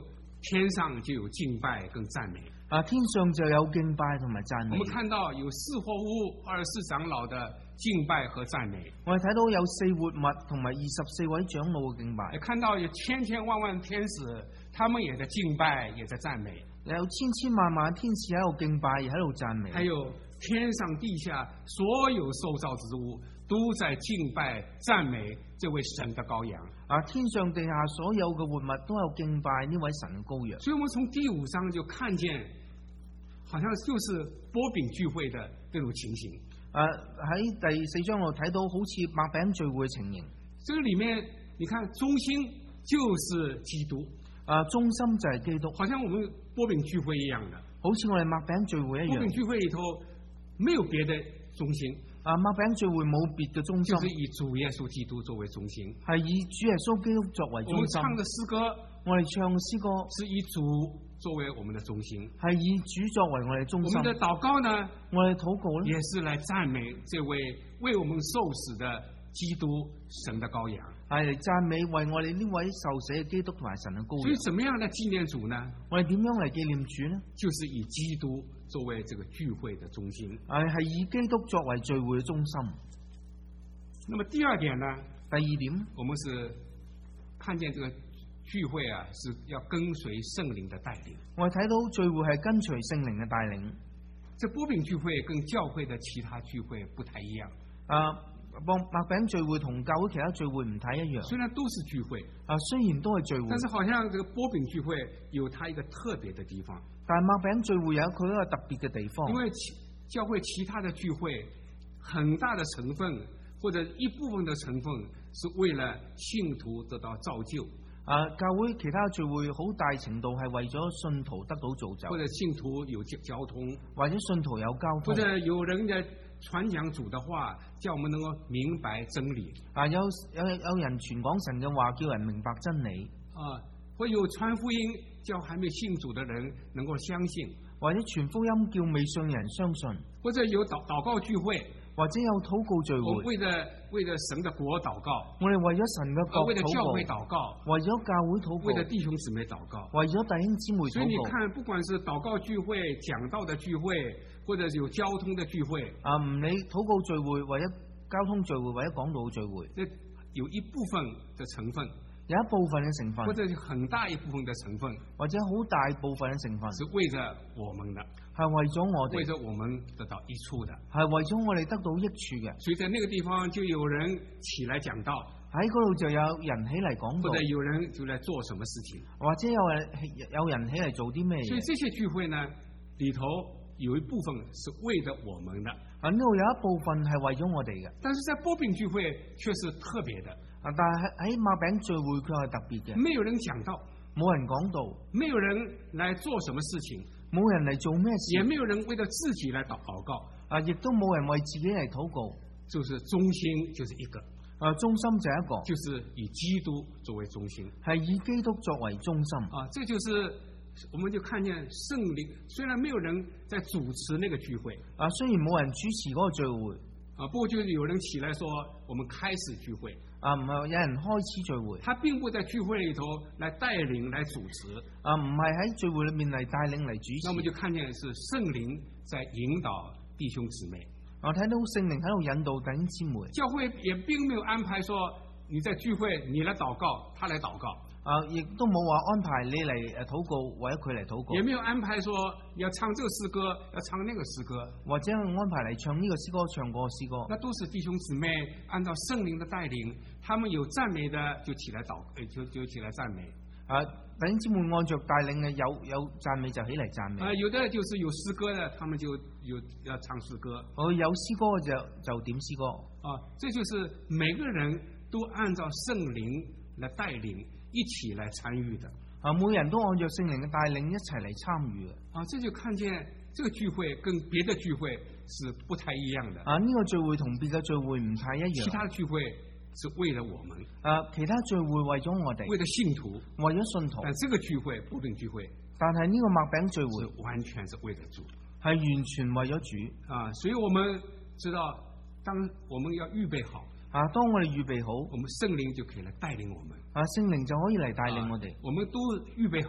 天上就有敬拜跟讚美。 啊，天上就有敬拜同埋讚美。 我們看到有四活物、二十四長老的敬拜和讚美。 我哋睇到有四活物同埋二十四位長老嘅敬拜。 也看到有千千萬萬天使，他們也在敬拜，也在讚美。 有千千萬萬天使喺度敬拜，也喺度讚美。 還有天上地下所有受造之物都在敬拜讚美這位神的羔羊。 啊，天上地下所有嘅活物都有敬拜呢位神嘅羔羊。 所以我們從第五章就看見，好像就是擘餅聚會的這種情形。 誒、啊，喺第四章我睇到好似擘餅聚會嘅情形。 這個裏面，你看中心就是基督。 啊，中心就係基督， 好像我們擘餅聚會一樣的， 好似我哋擘餅聚會一樣。 擘餅聚會裏頭沒有別的中心。 啊，擘餅聚會冇別嘅中心， 就是以主耶穌基督作為中心， 係以主耶穌基督作為中心。 我們唱的詩歌， 我哋唱嘅詩歌是以主作為我們的中心， 係以主作為我哋中心。 我們的禱告呢， 我哋禱告咧， 也是來讚美這位為我們受死的基督神的羔羊， 係嚟讚美為我哋呢位受死嘅基督同埋神嘅羔羊。 所以怎麼樣嚟紀念主呢？ 我哋點樣嚟紀念主呢？ 就是以基督作為這個聚會的中心， 係係以基督作為聚會嘅中心。 那麼第二點呢？ 第二點， 我們是看見這個聚會啊，是要跟隨聖靈的帶領。 我哋睇到聚會係跟隨聖靈嘅帶領。 這擘餅聚會跟教會的其他聚會不太一樣。 啊，擘擘餅聚會同教會其他聚會唔太一樣。 雖然都是聚會， 啊，雖然都係聚會， 但是好像這個擘餅聚會有它一個特別的地方。 但係擘餅聚會有佢一個特別嘅地方。 因為其教會其他的聚會，很大的成分或者一部分的成分是為了信徒得到造就。 啊，教會其他聚會好大程度係為咗信徒得到造就， 或者信徒有交通， 或者信徒有交通， 或者有人在傳講主的話，叫我們能夠明白真理。 啊，有有有人傳講神嘅話，叫人明白真理。 啊，或有傳福音，叫還沒信主的人能夠相信， 或者傳福音叫未信人相信， 或者有禱禱告聚會。 或者有禱告聚會， 我為了為了神的國禱告， 我哋為咗神嘅國禱告， 為了教會禱告， 為咗教會禱告， 為了弟兄姊妹禱告， 為咗弟兄姊妹禱告。 所以你看，不管是禱告聚會、講道的聚會，或者有交通的聚會， 啊，唔理禱告聚會，或者交通聚會，或者講道聚會， 這有一部分的成分， 有一部分嘅成分， 或者很大一部分的成分， 或者好大部分嘅成分， 是為着我們的。 係為咗我哋， 為咗我們得到益處的， 係為咗我哋得到益處嘅。 所以在那個地方就有人起來講道， 喺嗰度就有人起嚟講道， 或者有人就來做什麼事情， 或者有人有人起嚟做啲咩嘢。 所以這些聚會呢，裏頭有一部分是為着我們的， 啊，呢度有一部分係為咗我哋嘅。 但是在擘餅聚會卻是特別的， 啊，但係喺擘餅聚會佢係特別嘅， 沒有人講道， 冇人講道， 沒有人來做什麼事情。 冇人嚟做咩事， 也沒有人為了自己來禱告， 啊，亦都冇人為自己嚟禱告， 就是中心就是一個， 啊，中心就一個， 就是以基督作為中心， 係以基督作為中心， 啊，這就是我們就看見聖靈，雖然沒有人在主持那個聚會， 啊，雖然冇人主持嗰個聚會， 啊，不過就是有人起來說，我們開始聚會。 啊，唔係有人開始聚會， 他並不在聚會裏頭來帶領、來主持。 啊，唔係喺聚會裏面嚟帶領嚟主持。 那我們就看見是聖靈在引導弟兄姊妹。 我睇到聖靈喺度引導弟兄姊妹。 教會也並沒有安排說你在聚會你來禱告，他來禱告。 啊，亦都冇話安排你嚟誒禱告，或者佢嚟禱告。 也沒有安排說要唱這個詩歌，要唱那個詩歌，或者安排嚟唱呢個詩歌，唱嗰個詩歌。 那都是弟兄姊妹按照聖靈的帶領，他們有讚美的就起來禱，就就起來讚美。 啊，弟兄姊妹按着帶領嘅有有讚美就起嚟讚美。 啊，有的就是有詩歌的，他們就有要唱詩歌。 哦，有詩歌就就點詩歌。 啊，這就是每個人都按照聖靈來帶領。一起來參與的啊，每人都按照聖靈嘅帶領一齊嚟參與嘅啊，這就看見這個聚會跟別的聚會是不太一樣的啊。呢個聚會同別嘅聚會唔太一樣。 其他聚會是為了我們啊，其他聚會為咗我哋， 為了信徒， 為咗信徒。 但這個聚會擘餅聚會， 但係呢個擘餅聚會是完全是為了主， 係完全為咗主啊。所以我們知道，當我們要預備好。 啊！當我哋預備好， 我們聖靈就可以來帶領我們。 啊，聖靈就可以嚟帶領我哋。 啊，我們都預備好， 我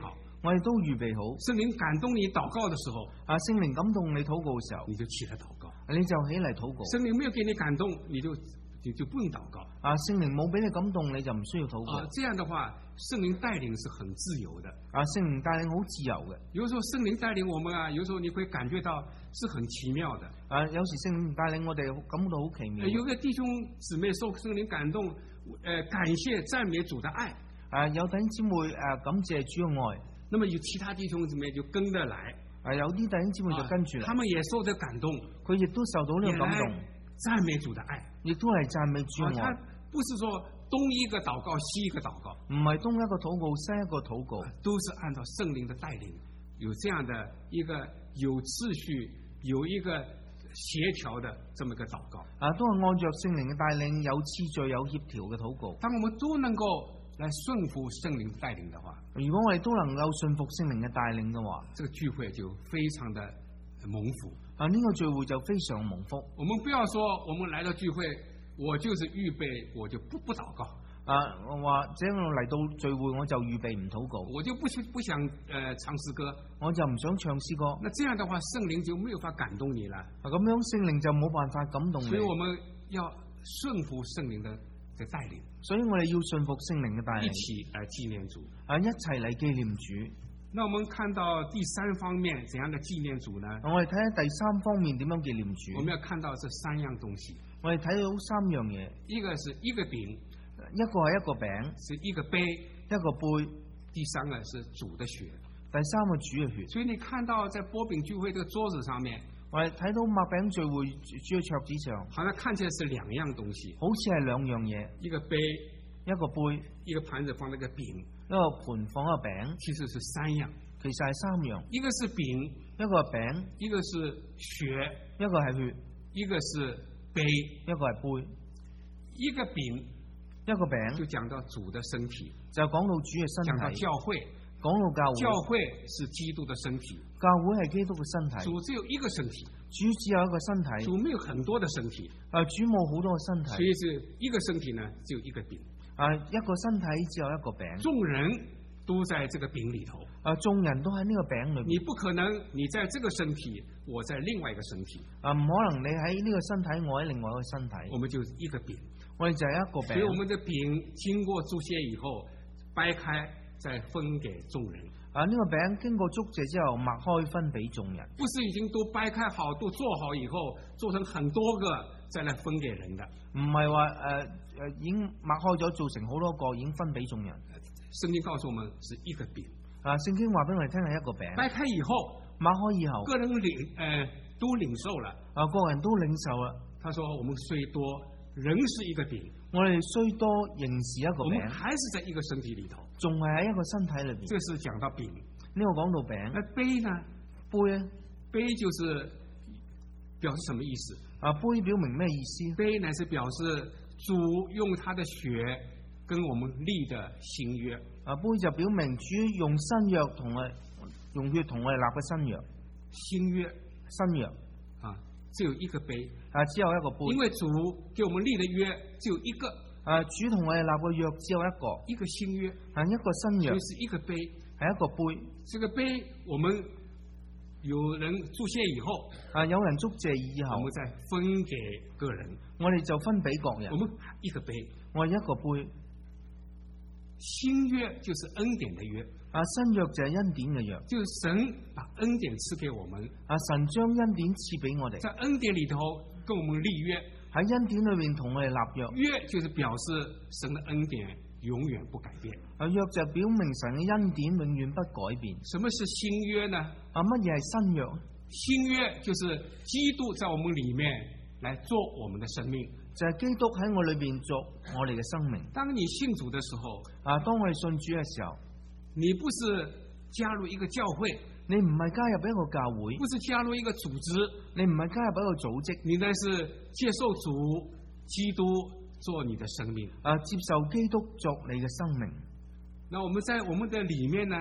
我哋都預備好。 聖靈感動你禱告的時候， 啊，聖靈感動你禱告嘅時候， 你就起來禱告。 你就起嚟禱告。 聖靈沒有給你感動，你就你就不用禱告。 啊，聖靈冇俾你感動，你就唔需要禱告。 啊，這樣的話，聖靈帶領是很自由的。 啊，聖靈帶領好自由嘅。 有時候聖靈帶領我們啊，有時候你會感覺到是很奇妙的。 啊，有時聖靈帶領我哋感到好奇妙。 有個弟兄姊妹受聖靈感動，呃，感謝讚美主的愛。 啊，有弟兄姊妹誒感謝主嘅愛。 那麼有其他弟兄姊妹就跟着來。啊， 有啲弟兄姊妹就跟住嚟。 他們也受着感動， 佢亦都受到呢個感動， 讚美主的愛， 亦都係讚美主嘅愛。 他不是說東一個禱告西一個禱告， 唔係東一個禱告西一個禱告， 都是按照聖靈的帶領，有這樣的一個有秩序、有一個協調的這麼一個禱告。 啊，都係按照聖靈嘅帶領，有次序、有協調嘅禱告。 當我們都能夠來順服聖靈帶領的話， 如果我哋都能夠順服聖靈嘅帶領嘅話， 這個聚會就非常的蒙福。 啊，呢個聚會就非常蒙福。 我們不要說我們來到聚會，我就是預備，我就不不禱告。 啊，或者我嚟到聚會我就預備唔禱告， 我就不不想呃唱詩歌， 我就唔想唱詩歌。 那這樣的話，聖靈就沒有法感動你了。 啊，咁樣聖靈就冇辦法感動你。 所以我們要順服聖靈的的帶領。所以我哋要順服聖靈嘅帶領，一起來紀念主，啊，一齊嚟紀念主。那我們看到第三方面怎樣的紀念主呢？ 我哋睇下第三方面點樣紀念主。 我們要看到這三樣東西。 我哋睇到三樣嘢， 一個是一個餅， 一個係一個餅， 是一個杯， 一個杯。 第三個是主的血， 第三個主嘅血。 所以你看到在擘餅聚會這個桌子上面， 我哋睇到擘餅聚會主嘅桌子上， 好像看起來是兩樣東西， 好似係兩樣嘢， 一個杯， 一個杯， 一個盤子放那個餅， 一個盤放一個餅， 其實是三樣， 其實係三樣， 一個是餅， 一個係餅， 一個是血， 一個係血， 一個是杯， 一個係杯。 一個餅， 一個餅就講到主的身體， 就講到主嘅身體， 講到教會， 講到教會， 教會是基督的身體， 教會係基督嘅身體， 主只有一個身體， 主只有一個身體， 主沒有很多的身體， 啊，主冇好多嘅身體， 所以是一個身體呢，只有一個餅， 啊，一個身體只有一個餅， 眾人都在這個餅裏頭， 啊，眾人都喺呢個餅裏面， 你不可能你在這個身體，我在另外一個身體， 啊，唔可能你喺呢個身體，我喺另外一個身體， 我們就一個餅。 我哋就係一個餅， 所以我們的餅經過祝謝以後，掰開再分給眾人。 啊，呢、這個餅經過祝謝之後，擘開分俾眾人。 不是已經都掰開好，都做好以後，做成很多個再來分給人的。 唔係話誒誒，已經擘開咗，做成好多個，已經分俾眾人。 聖經告訴我們是一個餅。啊， 聖經話俾我哋聽係一個餅。掰開以後， 擘開以後， 個人領誒、呃、都領受了。 啊，個人都領受了。 他說：我們雖多，仍是一個餅。 我哋雖多，仍是一個餅。 我們還是在一個身體裏頭， 仲係喺一個身體裏邊。 這是講到餅。 呢個講到餅。那杯呢？ 杯咧？ 杯就是表示什麼意思？ 啊，杯表明咩意思？ 杯乃是表示主用他的血跟我們立的新約。 啊，杯就表明主用新約同我用血同我哋立嘅新約。 新約， 新約啊，只有一個杯。啊， 只有一個杯。 因為主給我們立的約只有一個。啊， 主同我哋立嘅約只有一個。 一個新約。 啊，一個新約。 所以是一個杯。 係一個杯。 這個杯，我們有人祝謝以後， 啊，有人祝謝以後， 我們再分給個人。 我哋就分俾各人。 我們一個杯。我一個杯。 新約就是恩典的約。 啊，新約就係恩典嘅約， 就是神把恩典賜給我們。 啊，神將恩典賜俾我哋， 在恩典裏頭跟我們立約， 喺恩典裏面同我哋立約。 約就是表示神的恩典永遠不改變。 啊，約就表明神嘅恩典永遠不改變。 什麼是新約呢？ 啊，乜嘢係新約？ 新約就是基督在我們裏面來做我們的生命。 就係基督喺我裏邊做我哋嘅生命。 當你信主的時候， 啊，當我哋信主嘅時候， 你不是加入一個教會， 你唔係加入一個教會， 不是加入一個組織， 你唔係加入一個組織， 你乃是接受主基督做你的生命。 啊，接受基督作你嘅生命。 那我們在我們的裏面呢，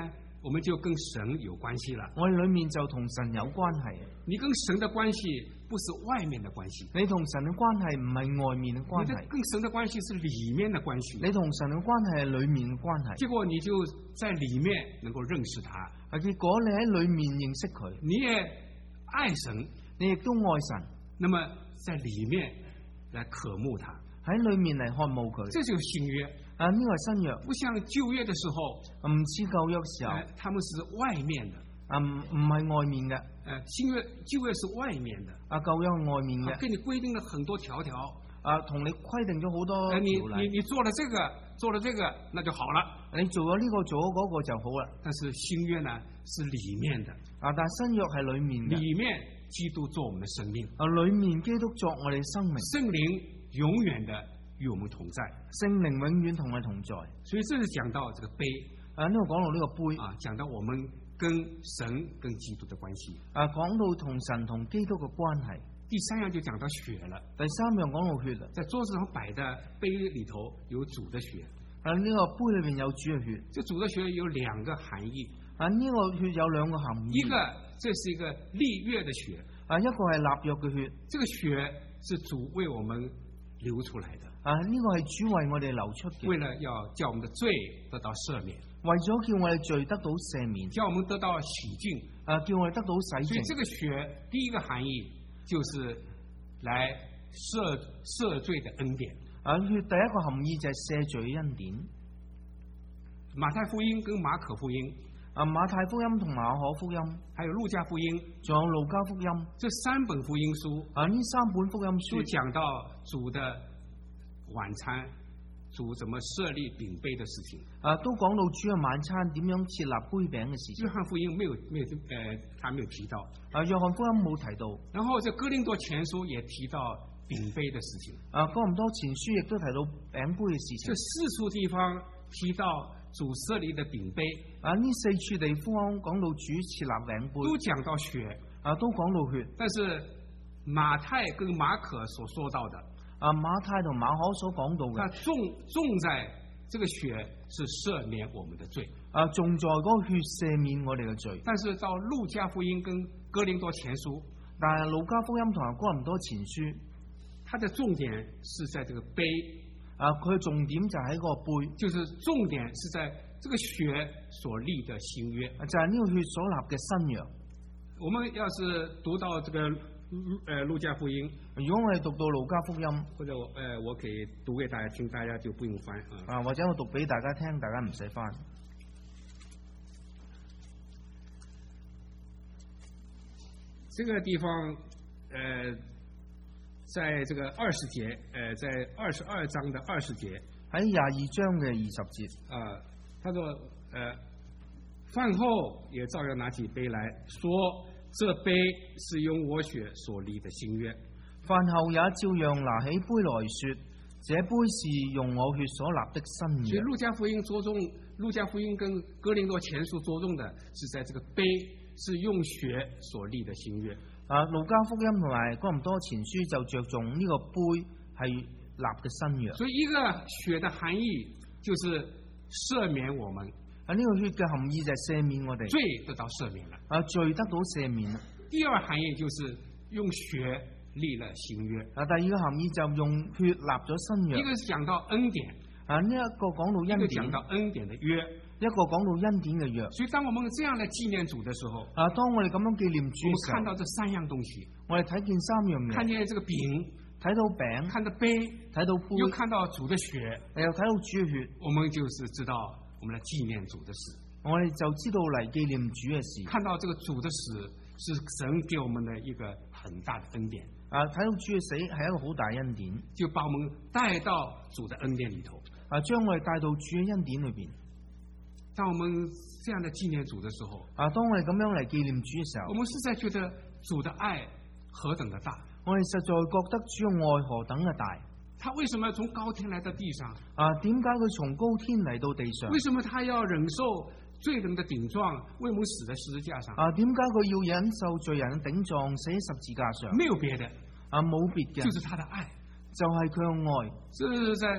我們就跟神有關係了。 我哋裏面就同神有關係。 你跟神的關係不是外面的關係， 你同神嘅關係唔係外面嘅關係， 你跟神的關係是裏面的關係。 你同神嘅關係係裏面嘅關係。 結果你就在裏面能夠認識他， 啊，結果你喺裏面認識佢， 你也愛神， 你亦都愛神， 那麼在裏面來渴慕他， 喺裏面嚟渴慕佢。 這就是新約啊，呢個係新約， 不像舊約的時候， 唔似舊約時候， 呃，他們是外面的。 啊，唔唔係外面嘅， 誒，新約舊約是外面的， 啊，舊約係外面嘅， 給你規定了很多條條， 啊，同你規定咗好多條例， 你你你做了這個，做了這個，那就好了。 你做咗呢個，做咗嗰個就好啦。 但是新約呢，是裏面的， 啊，但係新約係裏面嘅， 裏面基督做我們的生命， 啊，裏面基督作我哋生命， 聖靈永遠的與我們同在， 聖靈永遠同我哋同在。 所以這是講到這個杯， 啊，呢度講到呢個杯， 啊，講到我們跟神跟基督的關係， 啊，講到同神同基督嘅關係。 第三樣就講到血了， 第三樣講到血啦， 在桌子上擺的杯裏頭有主的血， 啊，呢個杯裏邊有主嘅血， 這主的血有兩個含義， 啊，呢個血有兩個含義， 一個這是一個立約的血， 啊，一個係立約嘅血， 這個血是主為我們流出來的， 啊，呢個係主為我哋流出嘅， 為了要叫我們的罪得到赦免， 為咗叫我哋罪得到赦免， 叫我們得到洗淨， 啊，叫我哋得到洗淨。 所以這個血第一個含義就是來赦赦罪的恩典。 啊，血第一個含義就係赦罪嘅恩典。 馬太福音跟馬可福音， 啊，馬太福音同馬可福音， 還有路加福音， 仲有路加福音， 這三本福音書啊，呢三本福音書都講到主的晚餐，主怎麼設立餅杯的事情， 啊，都講到主嘅晚餐點樣設立杯餅嘅事情。 約翰福音沒有沒有，呃，他沒有提到。 啊，約翰福音冇提到。 然後這哥林多前書也提到餅杯的事情。 啊，哥林多前書亦都提到餅杯嘅事情。 這四處地方提到主設立的餅杯。 啊，呢四處地方講到主設立餅杯， 都講到血。 啊，都講到血。但是馬太跟馬可所說到的。 啊，馬太同馬可所講到嘅， 他重重在這個血是赦免我們的罪， 啊，重在嗰個血赦免我哋嘅罪。 但是到路加福音跟哥林多前書， 但係路加福音同埋哥林多前書， 它的重點是在這個杯， 啊，佢嘅重點就喺嗰個杯， 就是重點是在這個血所立的新約， 就係呢個血所立嘅新約。 我們要是讀到這個。呃，路加福音， 如果我哋讀到路加福音， 或者我，呃，我可以讀給大家聽，大家就不用翻啊。 啊，或者我讀俾大家聽，大家唔使翻。 這個地方，呃，在這個二十節，呃，在二十二章的二十節， 喺廿二章嘅二十節， 啊，他說，呃，飯後也照樣拿起杯來說。這杯是用我血所立的新約， 飯後也照樣拿起杯來說，這杯是用我血所立的新約。 所以路加福音着重，路加福音跟哥林多前書着重的是在這個杯是用血所立的新約。 啊，路加福音同埋哥林多前書就着重呢個杯係立嘅新約。 所以一個血的含義就是赦免我們。 啊！呢、這個血嘅含義就係赦免我哋， 罪得到赦免了。 啊，罪得到赦免啦。 第二含義就是用血立了新約。 啊，第二個含義就用血立咗新約。 一個是講到恩典， 啊，呢、這、一個講到恩典， 一個講到恩典的約， 一個講到恩典嘅約。 所以當我們這樣嚟紀念主的時候， 啊，當我哋咁樣紀念主嘅時候， 我們看到這三樣東西， 我哋睇見三樣嘢， 看見這個餅， 睇到餅， 看到杯， 睇到杯， 又看到主的血， 又睇到主嘅血， 我們就是知道。我們來紀念主的死， 我哋就知道嚟紀念主嘅事。 看到這個主的死是神給我們的一個很大的恩典。 啊，睇到主嘅死係一個好大恩典， 就把我們帶到主的恩典裏頭。 啊，將我哋帶到主嘅恩典裏邊。 當我們這樣的紀念主的時候， 啊，當我哋咁樣嚟紀念主嘅時候， 我們實在覺得主的愛何等的大。 我哋實在覺得主嘅愛何等嘅大。 他為什麼要從高天來到地上？ 啊，點解佢從高天嚟到地上？ 為什麼他要忍受罪人的頂撞，為我們死在十字架上？ 啊，點解佢要忍受罪人嘅頂撞，死喺十字架上？ 沒有別的， 啊，冇別嘅， 就是他的愛， 就係佢嘅愛。 這是在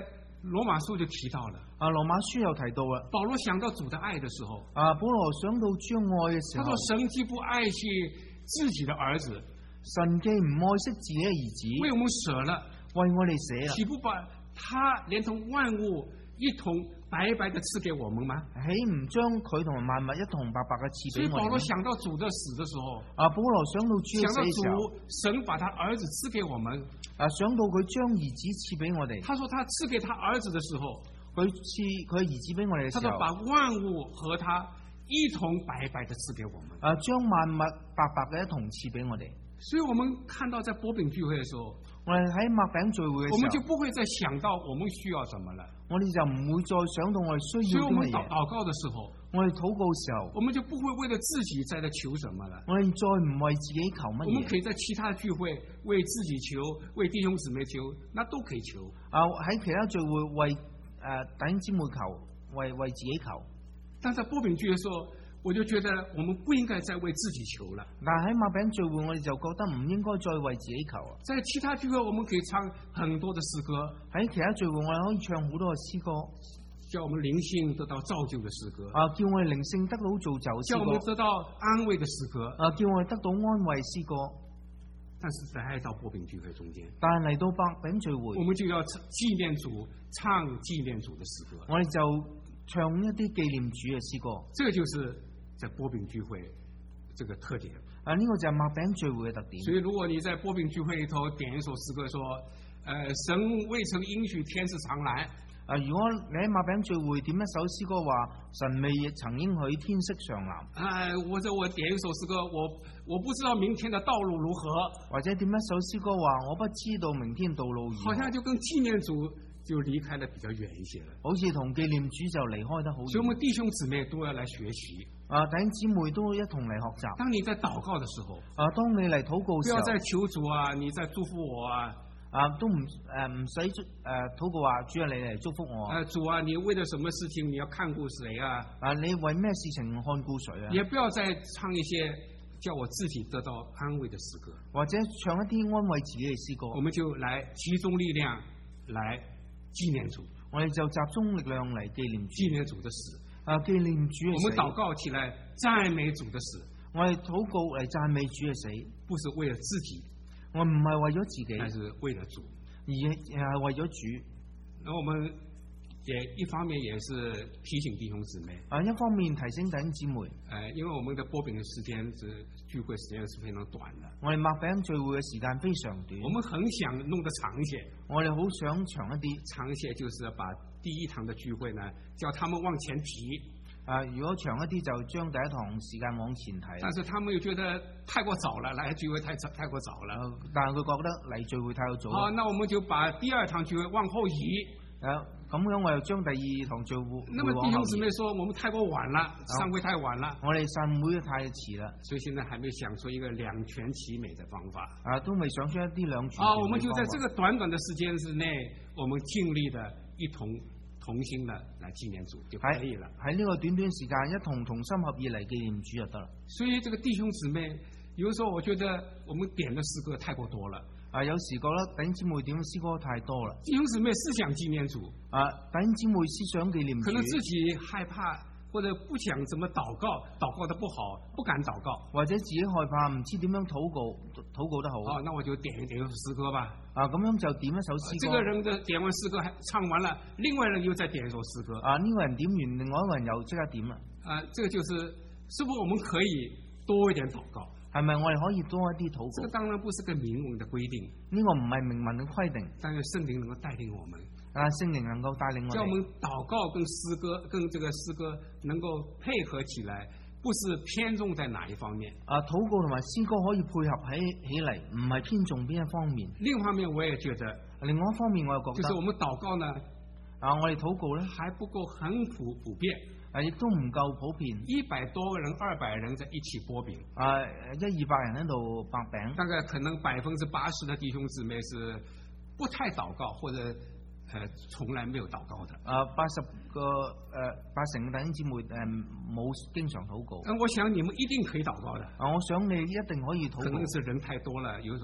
羅馬書就提到了， 啊，羅馬書又提到啦。 保羅想到主的愛的時候， 啊，保羅想到主愛嘅時候， 他說神既不愛惜自己的兒子， 神既唔愛惜自己嘅兒子， 為我們捨了， 為我哋捨啦， 豈不把他連同萬物一同白白的賜給我們嗎？ 豈唔將佢同埋萬物一同白白嘅賜所以俾我哋？ 保羅想到主的死的時候， 啊，保羅想到主嘅想到死嘅時候， 主神把他兒子賜給我們， 啊，想到佢將兒子賜俾我哋。 他說他賜給他兒子的時候， 佢賜佢兒子俾我哋嘅時候， 他說把萬物和他一同白白的賜給我們。 啊，將萬物白白嘅一同賜俾我哋。 所以我們看到在擘餅聚會的時候， 我哋喺擘餅聚會嘅我們就時候， 不會再想到我們需要什麼了。 我哋就唔會再想到我哋需所以我們禱要啲乜嘢。 禱告的時候， 我哋禱告嘅時候， 我們就不會為了自己在那求什麼了。 我哋再唔為自己求乜嘢。 我們可以在其他聚會為自己求，為弟兄姊妹求，那都可以求。 啊，喺其他聚會為誒、呃、弟兄姊妹求，為為自己求。 但在擘餅聚的時候，我就覺得我們不應該再為自己求了。 但係喺擘餅聚會，我哋就覺得唔應該再為自己求。 在其他聚會，我們可以唱很多的詩歌， 喺其他聚會，我哋可以唱好多嘅詩歌， 叫我們靈性得到造就的詩歌， 啊，叫我哋靈性得到造就嘅詩叫我們歌， 得到安慰的詩歌。 啊，叫我哋得到安慰詩歌。 但是來到擘餅聚會中間， 但係嚟到擘餅聚會， 我們就要紀念主，唱紀念主的詩歌。 我哋就唱一啲紀念主嘅詩歌。 這個就是在擘餅聚會這個特點。 啊，呢、這個就係擘餅聚會嘅特點。 所以如果你在擘餅聚會裏頭點一首詩歌，說，呃，神未曾應許天使常來。 啊，如果你喺擘餅聚會點一首詩歌話，神未曾應許天色常藍。 啊，或者我點一首詩歌，我我不知道明天的道路如何。 或者點一首詩歌話，我不知道明天道路如何。 好像就跟紀念主就離開得比較遠一些了。 好似同紀念主就離開得好遠。 所以我們弟兄姊妹都要來學習。 啊，弟兄姊妹都一同嚟學習。 當你在禱告的時候， 啊，當你嚟禱告嘅時候， 不要再求主啊，你在祝福我啊。 啊，都唔誒唔使誒禱告話，主啊，你嚟祝福我。 啊，主啊，你為了什麼事情你要看顧誰啊？ 啊，你為咩事情看顧誰啊？ 也不要再唱一些叫我自己得到安慰的詩歌， 或者唱一啲安慰自己嘅詩歌。 我們就來集中力量來紀念主。 我哋就集中力量嚟紀念主。 紀念主的死。 啊，紀念主嘅死。 我們禱告起來讚美主的死。 我哋禱告嚟讚美主嘅死， 不是為了自己。 我唔係為咗自己， 但是為了主， 而係為咗主。 那我們也一方面也是提醒弟兄姊妹， 啊，一方面提醒弟兄姊妹， 誒，因為我們的擘餅的時間是聚會時間是非常短的， 我哋擘餅聚會嘅時間非常短， 我們很想弄得長些， 我哋好想長一啲， 長些就是把第一堂的聚會呢，叫他們往前提。 啊！如果長一啲就將第一堂時間往前提， 但是他們又覺得太過早了，來聚會太早太過早了。 啊、但係佢覺得嚟聚會太過早。 好，那我們就把第二堂聚會往後移。 啊，咁樣我又將第二堂聚會。 那麼弟兄姊妹說我們太過晚了，散會太晚了。 我哋散會太遲啦， 所以現在還沒想出一個兩全其美的方法。 啊，都未想出一啲兩全。 啊，我們就在這個短短的時間之內，我們盡力的一同。同心的來紀念主就可以了。 喺呢個短短時間，一同同心合意嚟紀念主就得啦。 所以這個弟兄姊妹，有時候我覺得我們點的詩歌太過多了。 啊，有時覺得弟兄姊妹點嘅詩歌太多啦。 弟兄姊妹思想紀念主， 啊，弟兄姊妹思想紀念主， 可能自己害怕或者不想怎麼禱告，禱告得不好，不敢禱告， 或者自己害怕唔知點樣禱告，禱告得好。 哦，那我就點一點詩歌吧。 啊，咁樣就點一首詩歌。 這個人的點完詩歌，唱完了，另外人又再點一首詩歌。 啊，呢個人點完，另外一個人又即刻點啦。 啊，這個就是，是不是我們可以多一點禱告？ 係咪我哋可以多一啲禱告？ 這個當然不是個明文的規定， 呢個唔係明文嘅規定， 但是聖靈能夠帶領我們。 啊，聖靈能夠帶領我哋。 叫我們禱告跟詩歌，跟這個詩歌能夠配合起來。不是偏重在哪一方面啊？禱告同埋詩歌可以配合起起嚟，唔係偏重邊一方面。 另一方面，我也覺得， 另外一方面我又覺得， 就是我們禱告呢， 啊，我哋禱告咧， 還不夠很普普遍， 啊，亦都唔夠普遍。 一百多個人、二百人在一起擘餅， 啊，一二百人喺度擘餅， 大概可能百分之八十的弟兄姊妹是不太禱告或者。呃，從來沒有禱告的。 啊，八十個呃八成弟兄姊妹誒冇經常禱告。 嗯，我想你們一定可以禱告的。 啊，我想你一定可以禱告。 可能是人太多了，有時候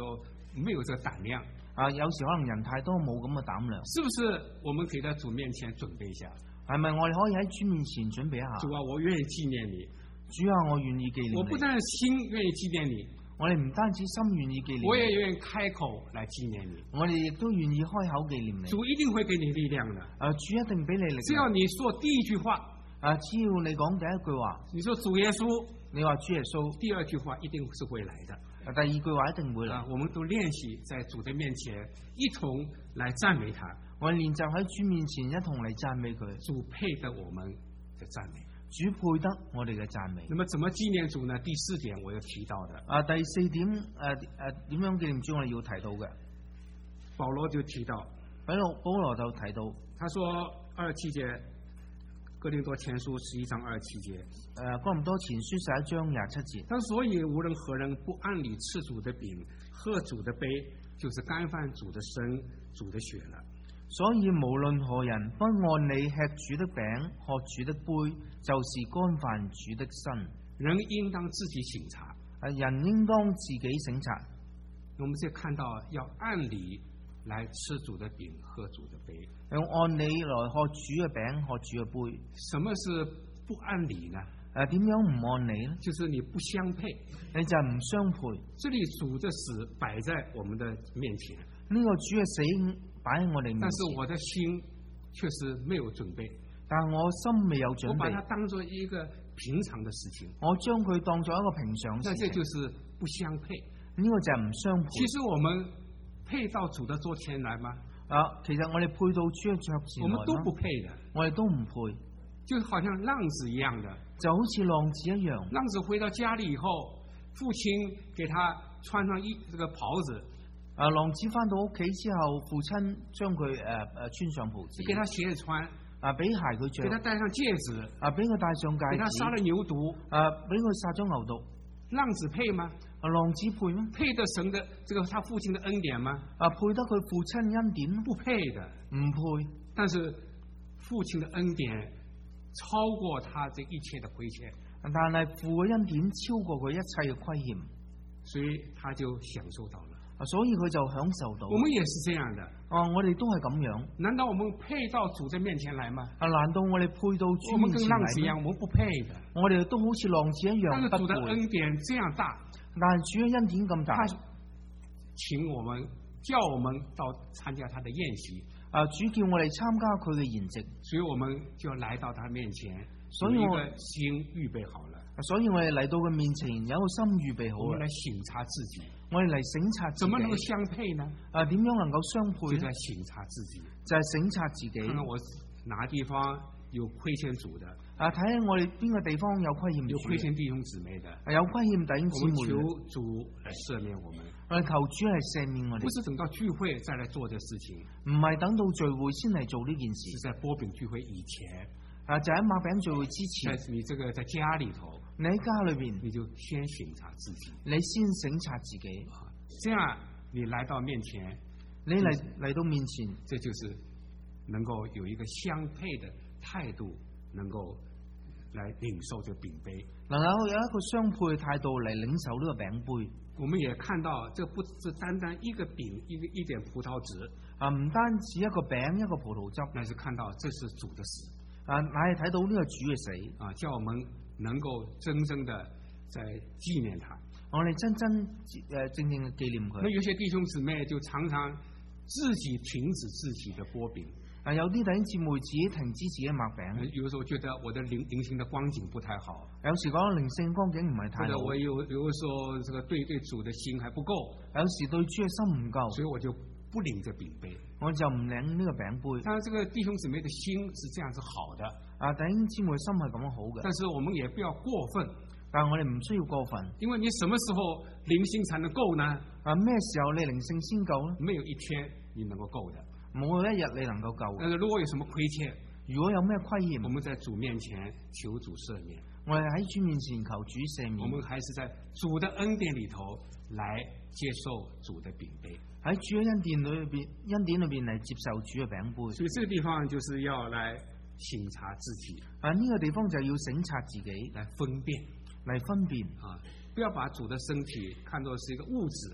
没有这个胆量。 啊，有時可能人太多冇咁嘅膽量， 是不是我們可以在主面前準備一下？ 係咪我哋可以喺主面前準備一下？ 主啊，我願意紀念你。 主啊，我願意紀念你。 我不但心願意紀念你， 我哋唔單止心願意紀念你， 我也願意開口來紀念你。 我哋亦都願意開口紀念你。 主一定會給你力量的。 啊，主一定俾你力量。 只要你說第一句話， 啊，只要你講第一句話， 你說主耶穌， 你話主耶穌， 第二句話一定是會來的。 第二句話一定會嚟。 啊，我們都練習在主的面前一同來讚美他。 我哋練習喺主面前一同嚟讚美佢。 主配得我們的讚美， 主配得我哋嘅讚美。 那麼怎麼紀念主呢？第四點我要提到的。 啊，第四點誒誒點樣紀念主我哋要提到嘅？ 保羅就提到， 保羅保羅就提到， 他說二十七節，哥林多前書十一章二十七節， 誒哥林多前書十一章廿七節。 他所以無論何人不按理吃主的餅，喝主的杯，就是干犯主的身、主的血了。 所以無論何人不按理吃主的餅、喝主的杯，就是干犯主的身。 人應當自己省察， 人應當自己省察。 我們就看到要按理來吃主的餅、喝主的杯， 用按理來喝主嘅餅、喝主嘅杯。 什麼是不按理呢？ 誒點樣唔按理呢？ 就是你不相配， 你就係唔相配。 這裡主的死擺在我們的面前， 呢個主嘅死擺喺我哋面前， 但是我的心確實沒有準備， 但我心未有準備， 我把它當作一個平常的事情， 我將佢當作一個平常事情， 那這就是不相配。 呢個就係唔相配。 其實我們配到主的桌前來嗎？ 啊，其實我哋配到主嘅桌前來嗎？ 我們都不配的， 我哋都唔配， 就好像浪子一樣的， 就好似浪子一樣。 浪子回到家裡以後，父親給他穿上一這個袍子。 啊，浪子翻到屋企之後，父親將佢誒誒穿上袍子， 給他鞋子穿， 啊俾鞋佢着， 給他戴上戒指， 啊俾佢戴上戒指， 給他殺了牛犢， 啊俾佢殺咗牛犢。 浪子配嗎？ 啊，浪子配嗎？ 配得神的這個他父親的恩典嗎？ 啊，配得佢父親恩典嗎？ 不配的， 唔配。 但是父親的恩典超過他這一切的虧欠， 但係父嘅恩典超過佢一切嘅虧欠， 所以他就享受到了。 所以佢就享受到。 我們也是這樣的。 啊，我哋都係咁樣。 難道我們配到主的面前來嗎？ 啊，難道我哋配到主面前來嗎？ 我們跟浪子一樣，我們不配的。 我哋都好似浪子一樣不配。 但是主的恩典這樣大， 但係主嘅恩典咁大， 請我們叫我們到參加他的宴席。 啊，主叫我哋參加佢嘅筵席， 所以我們就來到他面前， 所以我有一個心預備好了。 所以我哋嚟到佢面前，有個心預備好。 我們來省察自己， 我哋嚟省察自己， 怎麼能夠相配呢？ 啊，點樣能夠相配？ 就在省察自己， 就係省察自己。 看看我哪地方有虧欠主的， 啊，睇下我哋邊個地方有虧欠主， 有虧欠弟兄姊妹的， 有虧欠弟兄姊妹。 我們求主來赦免我們， 我哋求主嚟赦免我哋。 不是等到聚會再來做這事情， 唔係等到聚會先嚟做呢件事， 是在擘餅聚會以前。 啊，就喺擘餅聚會之前， 在你這個在家裏頭， 你喺家裏邊， 你就先省察自己， 你先省察自己， 這樣你來到面前， 你嚟嚟到面前， 這就是能夠有一個相配的態度，能夠來領受這餅杯， 能夠有一個相配嘅態度嚟領受呢個餅杯。 我們也看到，這不是單單一個餅，一個一點葡萄籽啊，唔單止一個餅一個葡萄汁， 但是看到這是主的死。 啊，乃係睇到呢個主嘅死啊，叫我們能夠真正的在紀念他。 我哋真真誒正正嘅紀念佢。 那有些弟兄姊妹就常常自己停止自己的擘餅。 啊，有啲弟兄姊妹自己停止自己嘅擘餅。 有時候覺得我的靈靈性的光景不太好。 有時講靈性光景唔係太好。 或者我有有時候這個對對主的心還不夠。 有時對主嘅心唔夠， 所以我就不領這餅杯， 我就唔領呢個餅杯。 當然，這個弟兄姊妹的心是這樣子好的， 啊，弟兄姊妹心係咁樣好嘅。 但是我們也不要過分， 但係我哋唔需要過分， 因為你什麼時候靈性才能夠呢？ 啊，咩時候你靈性先夠呢？ 沒有一天你能夠夠的， 冇一日你能夠夠。 但是如果有什麼虧欠， 如果有咩虧欠， 我們在主面前求主赦免。 我哋喺主面前求主赦免。 我們還是在主的恩典裏頭來接受主的餅杯。 喺主嘅恩典裏邊，恩典裏邊嚟接受主嘅餅杯。 所以這個地方就是要來省察自己。 啊，呢個地方就要省察自己， 來分辨， 嚟分辨。 啊，不要把主的身體看作是一個物質。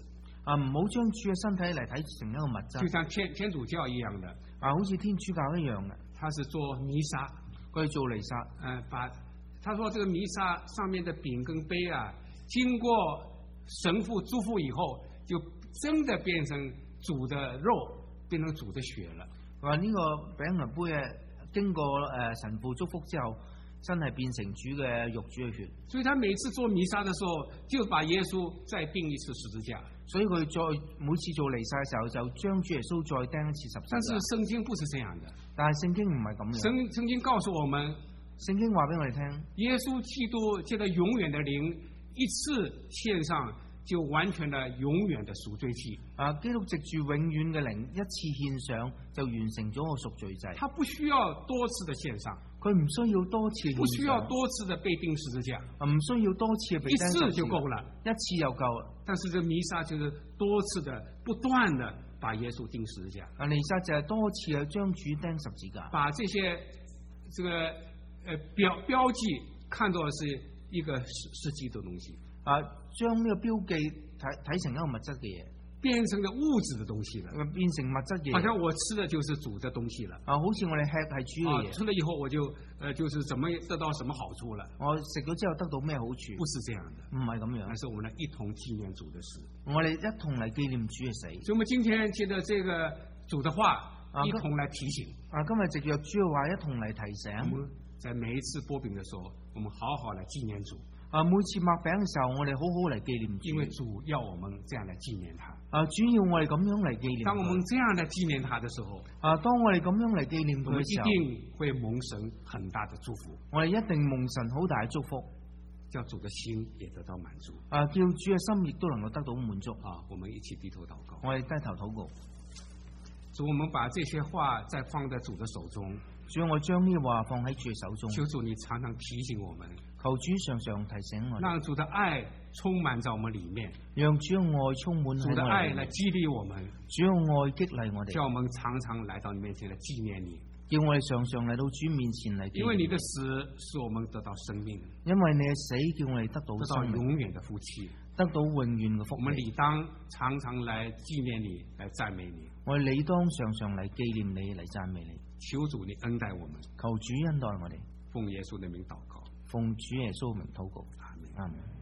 啊，唔好將主嘅身體嚟睇成一個物質， 就像天天主教一樣的， 啊，好似天主教一樣嘅， 他是做彌撒， 佢做彌撒， 呃，把他說這個彌撒上面的餅跟杯啊，經過神父祝福以後，就真的變成主的肉，變成主的血了。 話呢個餅同杯啊，經過誒神父祝福之後，真係變成主嘅肉、主嘅血。 所以他每次做彌撒的時候，就把耶穌再釘一次十字架。 所以佢再每次做彌撒嘅時候，就將主耶穌再釘一次十字架。 但是聖經不是這樣的， 但係聖經唔係咁樣。 聖聖經告訴我們， 聖經話俾我哋聽， 耶穌基督借着永遠的靈一次獻上，就完全的永遠的贖罪祭。 啊，基督藉住永遠嘅靈一次獻上，就完成咗個贖罪祭。 他不需要多次的獻上， 佢唔需要多次獻上， 不需要多次的被釘十字架， 唔需要多次被釘十字架， 一次就夠了， 一次就夠啦。 但是這彌撒就是多次的、不斷的把耶穌釘十字架。 啊，彌撒就係多次嘅將主釘十字架， 把這些這個呃標標記看作是一個實實際的東西。 啊，將呢個標記睇睇成一個物質嘅嘢， 變成了物質的東西了， 變成物質嘅嘢， 好像我吃的就是主的東西了。 啊，好似我哋吃係主嘅嘢， 吃了以後我就呃就是怎麼得到什麼好處了？ 我食咗之後得到咩好處？ 不是這樣的， 唔係咁樣， 而是我們一同紀念主的事。 我哋一同嚟紀念主嘅死。 所以我們今天借着這個主的話，啊、一同來提醒。 啊，今日藉着主嘅話一同嚟提醒。 我們在每一次擘餅的時候，我們好好來紀念主。 啊！每次擘餅嘅時候，我哋好好嚟紀念主， 因為主要我們這樣嚟紀念他。 啊，主要我哋咁樣嚟紀念。 當我們這樣嚟紀念他的時候， 啊，當我哋咁樣嚟紀念佢嘅時候， 我們一定會蒙神很大的祝福。 我哋一定蒙神好大嘅祝福， 叫主的心也得到滿足。 啊，叫主嘅心亦都能夠得到滿足。 啊，我們一起低頭禱告。 我哋低頭禱告。 主，我們把這些話再放在主的手中。 主，我將呢啲話放喺主嘅手中。 求主你常常提醒我們。 求主常常提醒我哋， 讓主的愛充滿在我們裡面， 讓主嘅愛充滿喺我哋裡面。 主的愛來激勵我們， 主嘅愛激勵我哋， 叫我們常常來到你面前來紀念你， 叫我哋常常嚟到主面前嚟紀念。 因為你的死使我們得到生命， 因為你嘅死叫我哋得到生命， 得到永遠的福氣， 得到永遠嘅福氣。 我們理當常常來紀念你，來讚美你。 我哋理當常常嚟紀念你，嚟讚美你。 求主你恩待我們， 求主恩待我哋。 奉耶穌的名禱告。 奉主耶穌名禱告， 阿門。 阿門。